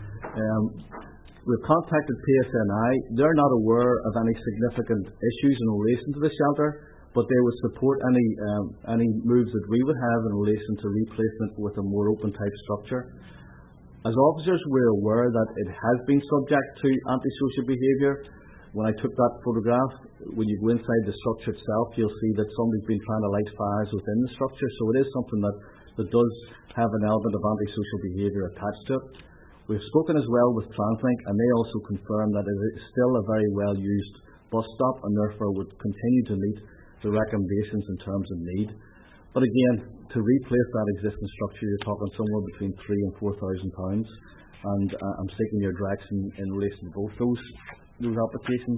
We've contacted PSNI. They're not aware of any significant issues in relation to the shelter, but they would support any moves that we would have in relation to replacement with a more open type structure. As officers, we're aware that it has been subject to antisocial behaviour. When I took that photograph, when you go inside the structure itself, you'll see that somebody's been trying to light fires within the structure, so it is something that does have an element of antisocial behaviour attached to it. We've spoken as well with TransLink, and they also confirm that it is still a very well-used bus stop, and therefore would continue to meet the recommendations in terms of need. But again, to replace that existing structure, you're talking somewhere between £3,000 and £4,000, and I'm seeking your direction in relation to both those applications.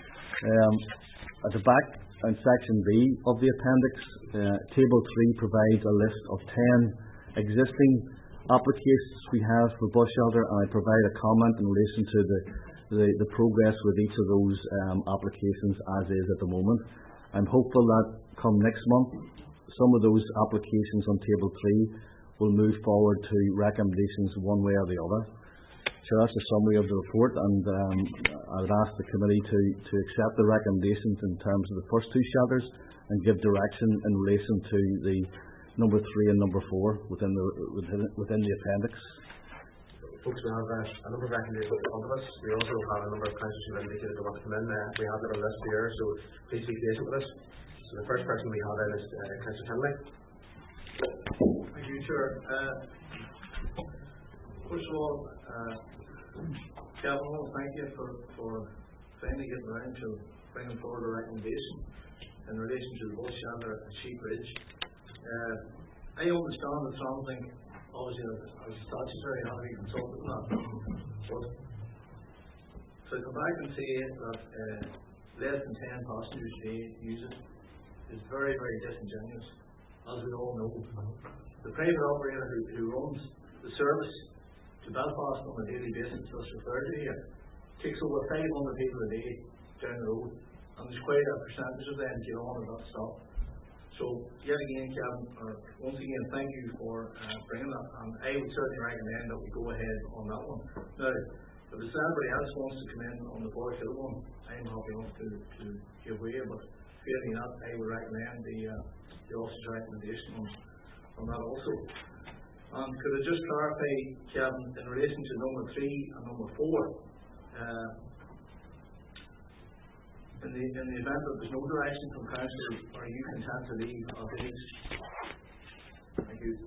At the back, in section B of the appendix, table 3 provides a list of 10 existing applications we have for bus shelter, and I provide a comment in relation to the progress with each of those applications as is at the moment. I'm hopeful that come next month, some of those applications on table 3 will move forward to recommendations one way or the other. So that's a summary of the report, and I would ask the committee to accept the recommendations in terms of the first two shelters and give direction in relation to the number 3 and number 4 within the appendix. Folks, we have a number of recommendations in front of us. We also have a number of councillors who have indicated they want to come in. We have it on a list here, so please be patient with us. So the first person we have in is Councillor Kennelly. Thank you, Chair. First of all, Kevin, I want to thank you for finally getting around to bringing forward a recommendation in relation to the bus shelter at Sheep Ridge. I understand that something, obviously, as statutory, how we consulted on that. But to come back and say that less than 10 passengers a day use it is very, very disingenuous, as we all know. The private operator who runs the service to Belfast on a daily basis, that's referred to here, takes over 500 people a day down the road, and there's quite a percentage of them get on and not stop. So, yet again, Kevin, once again, thank you for bringing that, and I would certainly recommend that we go ahead on that one. Now, if there's anybody else wants to come in on the Forest Hill one, I'm happy enough to give way, but failing that, I would recommend the officer's recommendation on that also. And could I just clarify, Kevin, in relation to number 3 and number 4, in the event that there's no direction from council, are you content to leave as it is? Thank you.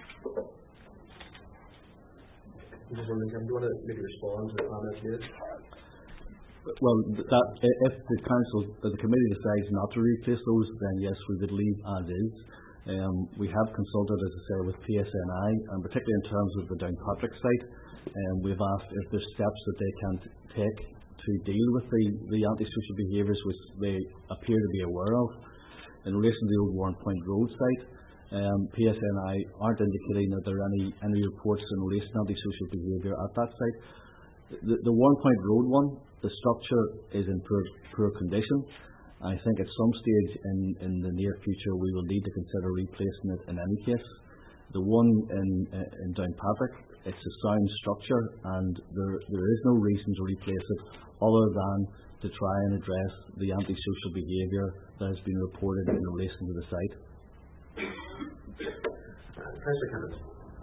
I'm just wondering, Kevin, do you want to maybe respond to the comments made? Well, that if the council, the committee decides not to replace those, then yes, we would leave as is. We have consulted, as I say, with PSNI, and particularly in terms of the Downpatrick site, we've asked if there's steps that they can take to deal with the antisocial behaviours which they appear to be aware of. In relation to the old Warren Point Road site, PSNI aren't indicating that there are any reports in relation to antisocial behaviour at that site. The Warren Point Road one, the structure is in poor condition. I think at some stage in the near future we will need to consider replacing it in any case. The one in Downpatrick, it's a sound structure, and there is no reason to replace it other than to try and address the antisocial behaviour that has been reported in relation to the site. Councillor Kennett.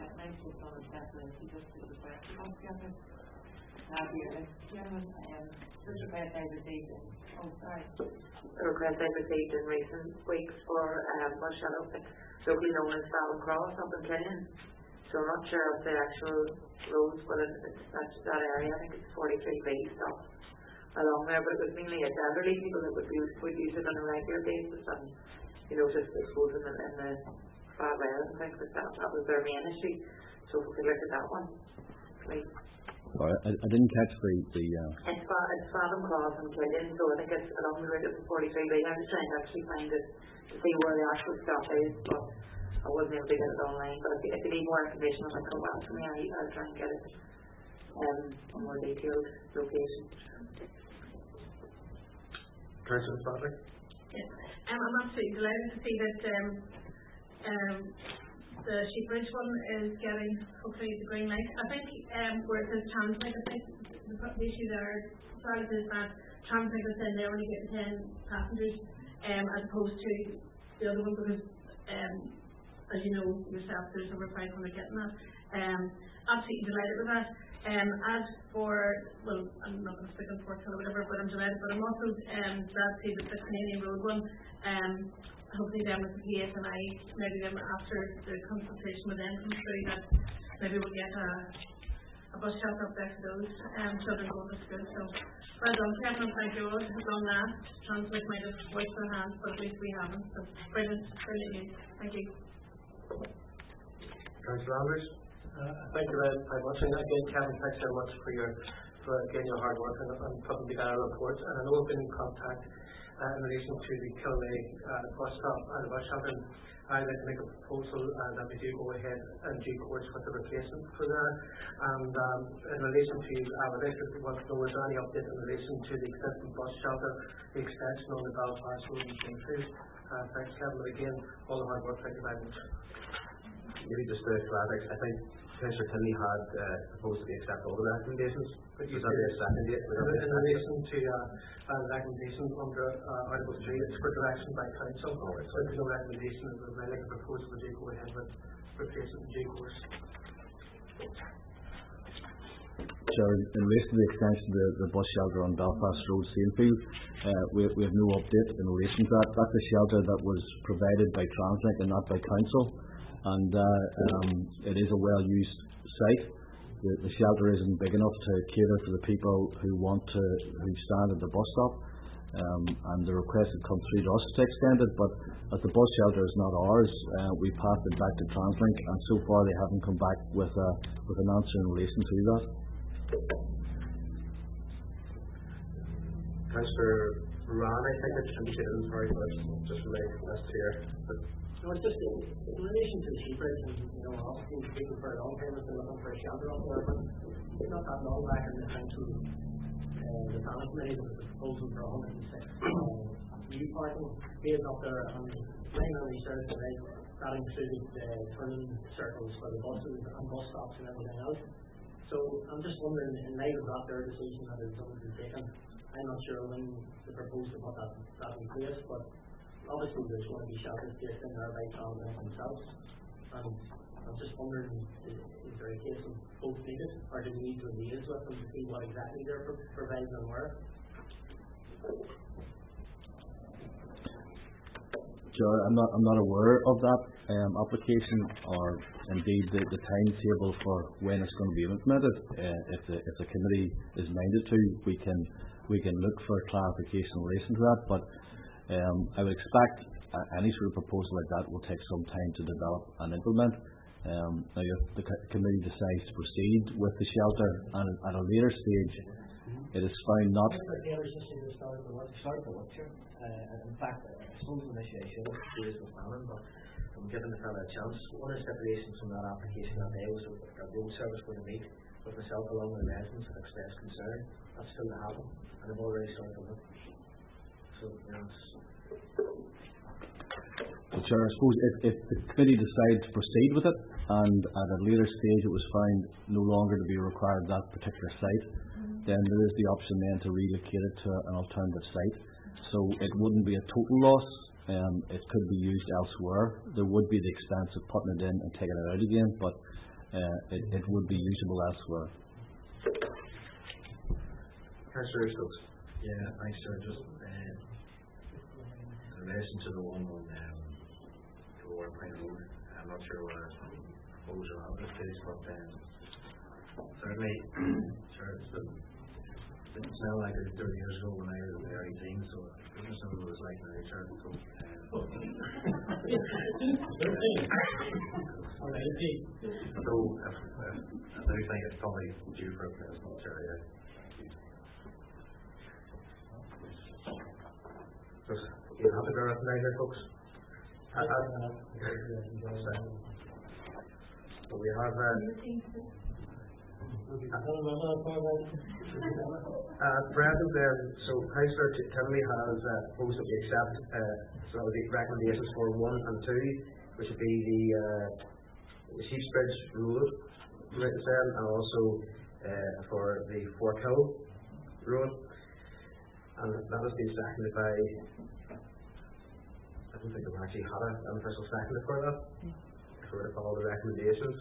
The request I've received in recent weeks for bus shelter, locally known as Fallon Cross up in Killian. So I'm not sure of the actual roads, but it's that area. I think it's 43B stuff along there, but it was mainly elderly people that would use it on a regular basis, and just exposing them in the bad weather and things like that. That was their main issue. So if we could look at that one, please. Sorry, I didn't catch the. It's Fallon Cross in Killian, so I think it's along the route of the 43B. I'm just trying to actually find it to see where the actual stuff is, but I wasn't able to get it online. But if you need more information on it, come back to me. I'll try and get it a more detailed location. Councillor Bradley. Yes. I'm absolutely delighted to see that the Sheepbridge one is getting hopefully the green light. I think where it says Transmit, I think the issue there is that Transmit was saying they only get 10 passengers as opposed to the other one, because as you know yourself, there's over 500 getting that. Absolutely delighted with that. As for, well, I'm not going to stick on Fort Hill or whatever, but I'm delighted. But I'm also glad to see that the Canadian Road one, hopefully then with the PSNI, maybe then after the consultation with them comes through, that maybe we'll get a bus shelter up there for those children going to school. So well done, Kevin, and thank you all. It's long last. Transmit might have voiced their hands, but at least we haven't. So brilliant news. Thank you. Councillor Anders. Thank you very much. And again, Kevin, thanks very much for your hard work and putting together a report. And I know we've been in contact in relation to the Kilray bus stop and the bus shelter. I'd like to make a proposal that we do go ahead and due course with the replacement for that. And in relation to, I would like to want to know, is there any update in relation to the existing bus shelter, the extension on the Belfast Road and Kingsfield? Thanks, Kevin. Again, all the hard work. Thank you very much. Maybe just to clarify, I think Councillor Tinney had proposed to accept all the recommendations. Was that the second date? In relation to recommendations under Article 3, it's for direction by Council. So if there's no recommendation, it would like a proposal to go ahead with replacement in due course. So in relation to the extension of the bus shelter on Belfast Road, Sailfield, we have no update in relation to that. That's a shelter that was provided by Translink and not by Council, and it is a well-used site. The shelter isn't big enough to cater for the people who stand at the bus stop, and the request had come through to us to extend it, but as the bus shelter is not ours, we passed it back to Translink, and so far they haven't come back with an answer in relation to that. Councillor Moran, I think it's indicated in sorry, but just relate that's here. No, it's just in relation to the Sheepbridge, and obviously people for a long time have been looking for a shelter up there, but not that long back in the council the planning committee was a proposal for 106 new parking spaces up there, and my memory serves me right, that included the turning circles for the buses and bus stops and everything else. So I'm just wondering, in light of that, their decision that it's going to be taken, I'm not sure when they propose to put that in place, but obviously there's going to be shelter space in there by travelling themselves. And I'm just wondering, is there a case of both needed, or do we need to liaise with them to see what exactly they're providing and where? Sure, I'm not aware of that application, or indeed the timetable for when it's going to be implemented. If the committee is minded to, we can look for clarification in relation to that. But I would expect any sort of proposal like that will take some time to develop and implement. Now, if the committee decides to proceed with the shelter and at a later stage, it is found not. In fact, I suppose initially I should have raised with planning, but I'm giving the fellow a chance. One of the stipulations from that application that day was that the road service would meet with myself along with the residents and express concern. That's still to happen, and I've already started to look. So, Chair, I suppose if the committee decided to proceed with it, and at a later stage it was found no longer to be required at that particular site, then there is the option then to relocate it to an alternative site. So it wouldn't be a total loss. It could be used elsewhere. There would be the expense of putting it in and taking it out again, but it would be usable elsewhere. Councillor Stokes. Yeah, thanks, sir. Just in relation to the one on Lower Pine Road, I'm not sure what I propose at this stage, but certainly, sure, it smelled like it 30 years ago when I was in the early teens, so I don't know what it was like now, sure. So, I do think it's probably due for a replacement, sure, yeah. You have to go up and down there, folks. So we have present then, so Councillor Kennedy has proposed that we accept so the recommendations for 1 and 2, which would be the Sheepsbridge Road and also for the Fork Hill Road, and that has been seconded by, I don't think we've actually had an official second for that. If we were to follow the recommendations,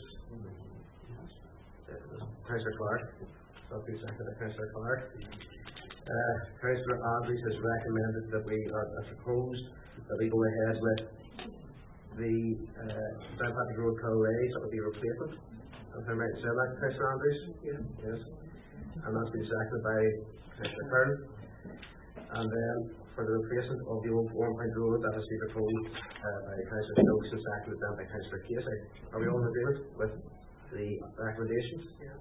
Councillor Clark, that's been seconded by Councillor Clark. Councillor Andrews has recommended that we proposed that we go ahead with the Downpatrick Road Kilray, so that would be replacement. If I might say that, Councillor Andrews? Yeah. Yes. And that's been seconded by Councillor Kern. And then for the replacement of the old Warm Point Road, that has been proposed by Councillor Stokes and seconded then by Councillor Casey. Are we all in agreement with the recommendations? Yeah.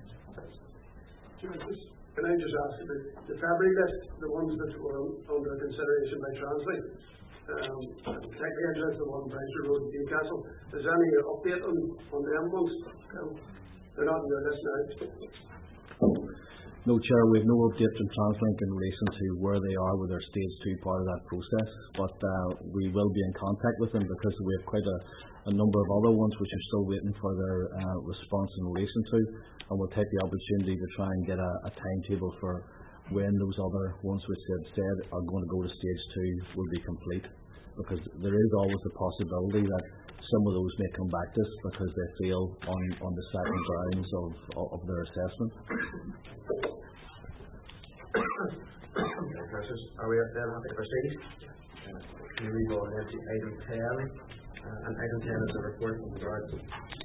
Can I just ask you, the February list, the ones that were under consideration by Translate, particularly interested in the one Bridge Road in Newcastle, is there any update on them ones? They're not on your list now. No, Chair, we have no update from Translink in relation to where they are with their stage 2 part of that process, but we will be in contact with them because we have quite a number of other ones which are still waiting for their response in relation to, and we'll take the opportunity to try and get a timetable for when those other ones which they've said are going to go to stage 2 will be complete, because there is always the possibility that some of those may come back to us because they fail on the second grounds of their assessment. Are we then happy to proceed? Can we move on to item 10? And item 10 is a report with regard to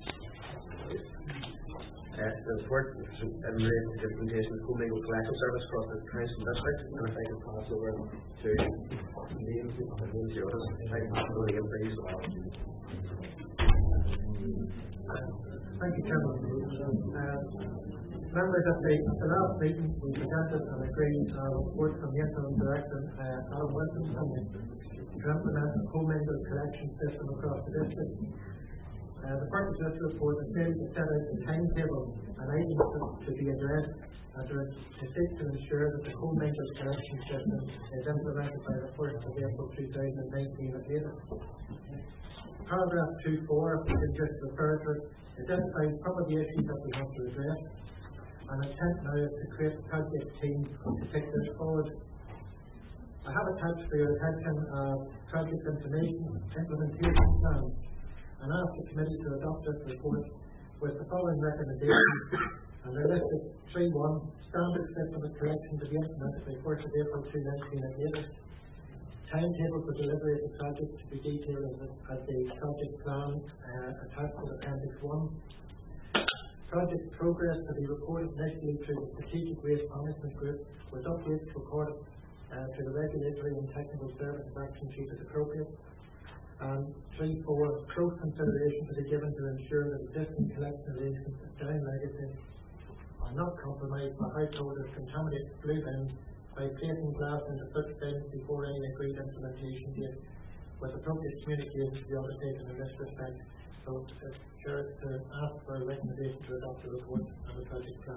the report in relation to the implementation of co-mingled collection service across the council district. And if I can pass over to Liam, if I can pass over to Liam, please. Thank you, Chairman. Members, at the last meeting, we presented and agreed a report from the Interim Director, Alan Wilkinson, to implement a co-mingled collection system across the district. The purpose of this report is merely to set out the timetable and items to be addressed and to seek to ensure that the co-mingled collection system is implemented by the 1st of April 2019 at latest. Paragraph 2.4, we can just refer to it, identifies some of the issues that we have to address. An intent now is to create a project team to take this forward. I have attached for your attention a project implementation plan and ask the committee to adopt this report with the following recommendations. And they're listed 3.1, standard system of collection to be implemented by 1st of April 2019 at latest. Timetable for delivery of the project to be detailed as the project plan attached to Appendix 1. Project progress to be reported initially through the Strategic Waste Management Group, with updates reported to the Regulatory and Technical Services Action Sheet as appropriate. And 3.4, close consideration to be given to ensure that existing collection arrangements at Down Legacy are not compromised by householders contaminated blue bins by placing glass into such bins before any agreed implementation date, with appropriate communication to be undertaken in this respect. So, Chair, to ask for a recommendation to adopt the report and the project plan.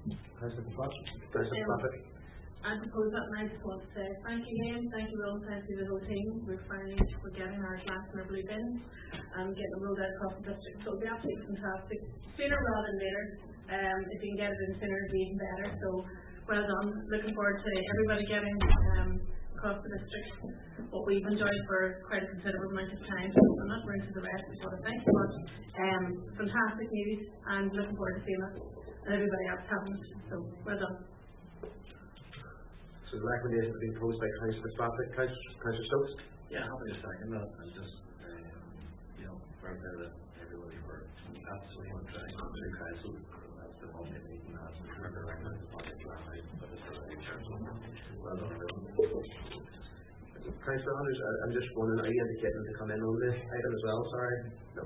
I suppose that I just want to say thank you again, thank you all, thank you to the whole team. We're getting our glass and our blue bins and getting them rolled out across the district. So it'll be absolutely fantastic. Sooner rather than later. If you can get it in sooner, it'll be even better. So well done. Looking forward to everybody getting across the district what we've enjoyed for quite a considerable amount of time. So I'm not going to the rest, but thank you much. Fantastic news and looking forward to seeing it and everybody else having it. So well done. So the recommendation has been proposed by Councillor Fitzpatrick. Councillor Stokes? Yeah, happy to second that. And just, very proud of everybody for absolutely on trying to do council. That's the one thing we can ask for the recommend the project plan out, but it's already changed. Well done, everyone. Councillor Anders, I'm just wondering, are you indicating to come in on this item as well? Sorry. No.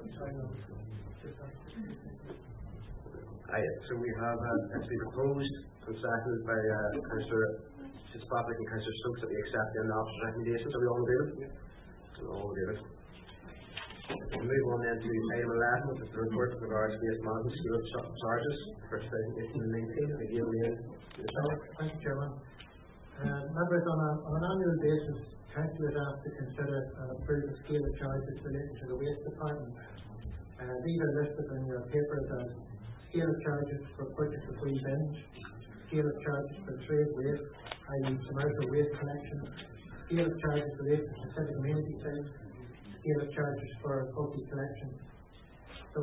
So we have it's been proposed and seconded by Councillor Fitzpatrick and Councillor Stokes that we accept the opposite recommendations. Are we all in agreement? We're all in agreement. We'll move on then to item 11, which is the report with regards to waste management school charges for 2018-19. Again, thank you, Chairman. Members, on an annual basis, Council is asked to consider and approve the scale of charges relating to the waste department. These are listed in your papers as scale of charges for purchase of free bins, scale of charges for trade waste, i.e. commercial waste collection, scale of charges related to specific amenity sites, scale of charges for bulky collection. So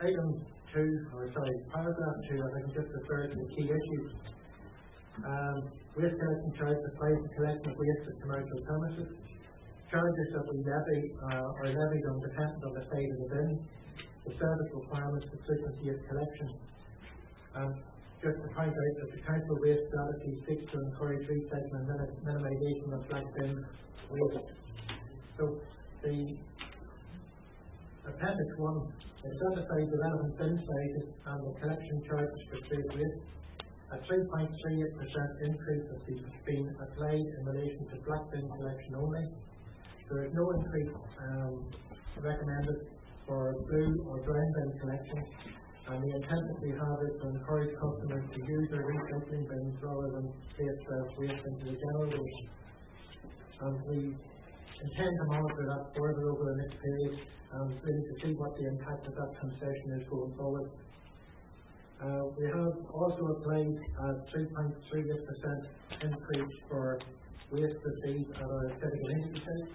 paragraph 2, I can just refer to the key issues. Waste collection charge applies to collection of waste at commercial premises. Charges that we levy are levied on dependent on the size of the bin, the service requirements, the frequency of collection. Just to point out that the Council waste strategy seeks to encourage recycling and minimisation of black bin waste. So the Appendix 1 identifies the relevant bin sizes and the collection charges for trade waste. A 3.38% increase has been applied in relation to black bin collection only. There is no increase recommended for blue or brown bin collection, and the intent that we have is to encourage customers to use their recycling bins rather than place waste into the general waste. And we intend to monitor that further over the next period and really to see what the impact of that concession is going forward. We have also applied a 3.38% increase for waste received at our civic amenity sites.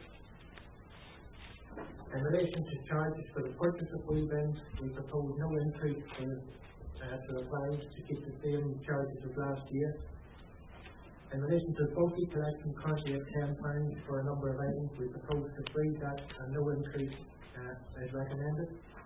In relation to charges for the purchase of wheel bins, we propose no increase to apply to keep the same charges as last year. In relation to bulky collection, currently at £10 for a number of items, we propose to freeze that and no increase is recommended.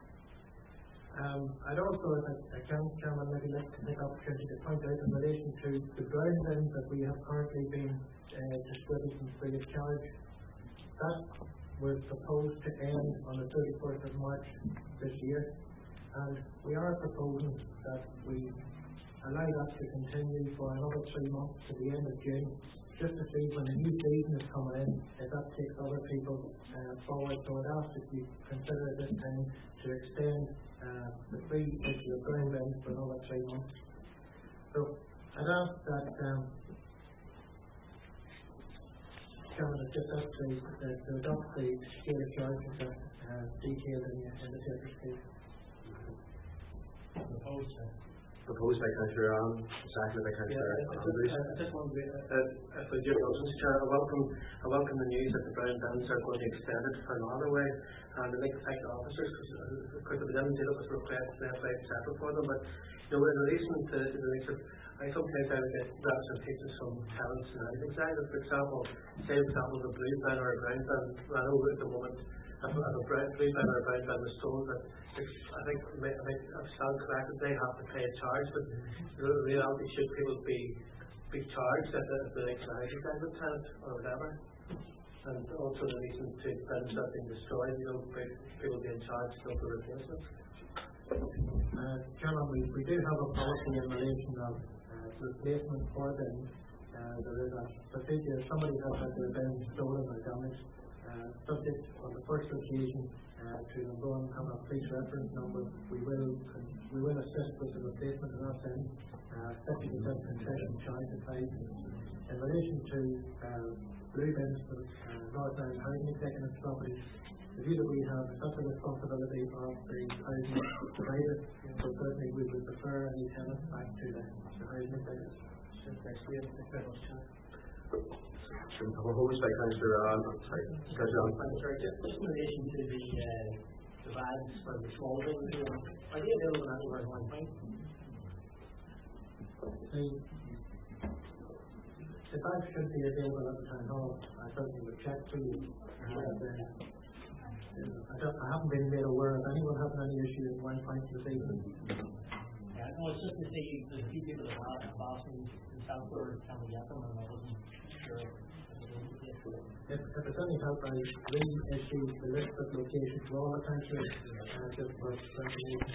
I'd also, as a Chairman, maybe like to take the opportunity to point out in relation to the brown bins that we have currently been distributing free of charge. That was proposed to end on the 31st of March this year, and we are proposing that we allow that to continue for another 3 months to the end of June, just to see when the new season is coming in, if that takes other people forward. So I'd ask that you consider at this time to extend the free issue of brown bins for another 3 months. So I'd ask that Chairman has just asked to adopt the scale of charges that detailed in the paper case. Proposed by Councillor Allen, seconded by Councillor Andrews. I just want to, if I give notice, Chair, I welcome the news that the brown bins are going to be extended for another way, and I'd like to thank the officers because they didn't deal with requests left, right, etc. for them. But in relation to the next, I sometimes I would get representations from tenants and anything. For example, say for example the blue bin or a brown bin. I know at the moment if a blue bin or a brown bin is sold, that I think if stand corrected, they have to pay a charge. But the reality should people be charged if they like the housing segment tenant or whatever. And also the reason to bins that being destroyed, people being charged for replacement. Chairman, we do have a policy in relation of replacement for bins. There is a procedure. If somebody has had their bin stolen or damaged, subject on the first occasion to them going and have a police reference number, we will assist with the replacement of that bin. 50% concession charge applied. In relation to blue bins for Northern Ireland Housing Executive properties, the view that we have is that's the responsibility of the housing provider. So certainly we would prefer any tenant back to the housing executive. Proposed by Councillor Allen. Just in relation to the bags for the small buildings, are they available anywhere in one point? The bags should be available at the town hall. I certainly would check for you. I haven't been made aware of anyone having any issue at one point this evening. Yeah, no, it's just to see there's a few people that have asked me in Southward, can we get them, and I wasn't sure. If it's any help, I reissue the list of locations for all the councillors just for information.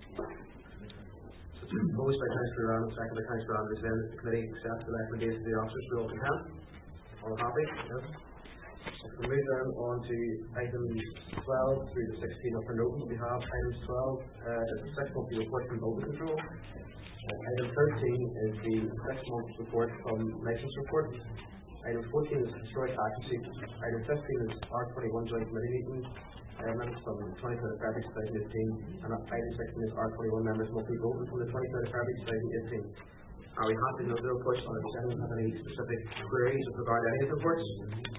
Proposed by Councillor Allen, seconded by Councillor Andrews, then that the committee accepts the recommendation of the officers for open hand. All happy? Yes. We move then on to items 12 through to 16 of our notes. We have items 12 is the 6 monthly report from Building Control. Item 13 is the 6 month report from License Report. Item 14 is Historic Agency. Item 15 is R21 Joint Committee Meeting minutes from the 23rd of February 2018. And item 16 is R21 Members Monthly Voting from the 23rd of February 2018. Are we happy to know the reports, or does anyone have any specific queries with regard to any of the reports?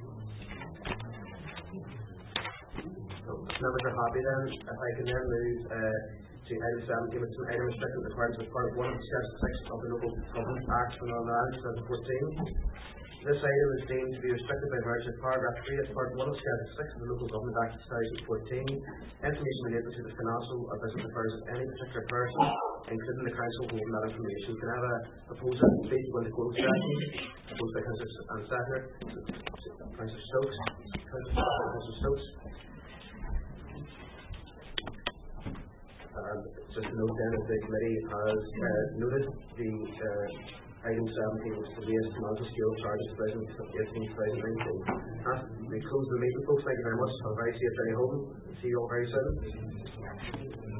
Members are happy then. If I can then move to item 17, which is an item restricted in accordance with part 1 of Schedule 6 of the Local Government Act for Northern Ireland 2014. This item is deemed to be restricted by virtue of paragraph 3 of part 1 of Schedule 6 of the Local Government Act 2014. Information related to the financial or business affairs of any particular person, including the council, holding that information. Can I have a proposal to please go into closed session? Proposed by Councillor Secretary, Councillor Stokes. Councillor Stokes. Just to note then that the committee has noted the item 17, which is the latest financial scale charges 2018-2019. We close the meeting, folks. Thank you very much. Have a very safe day home. See you all very soon.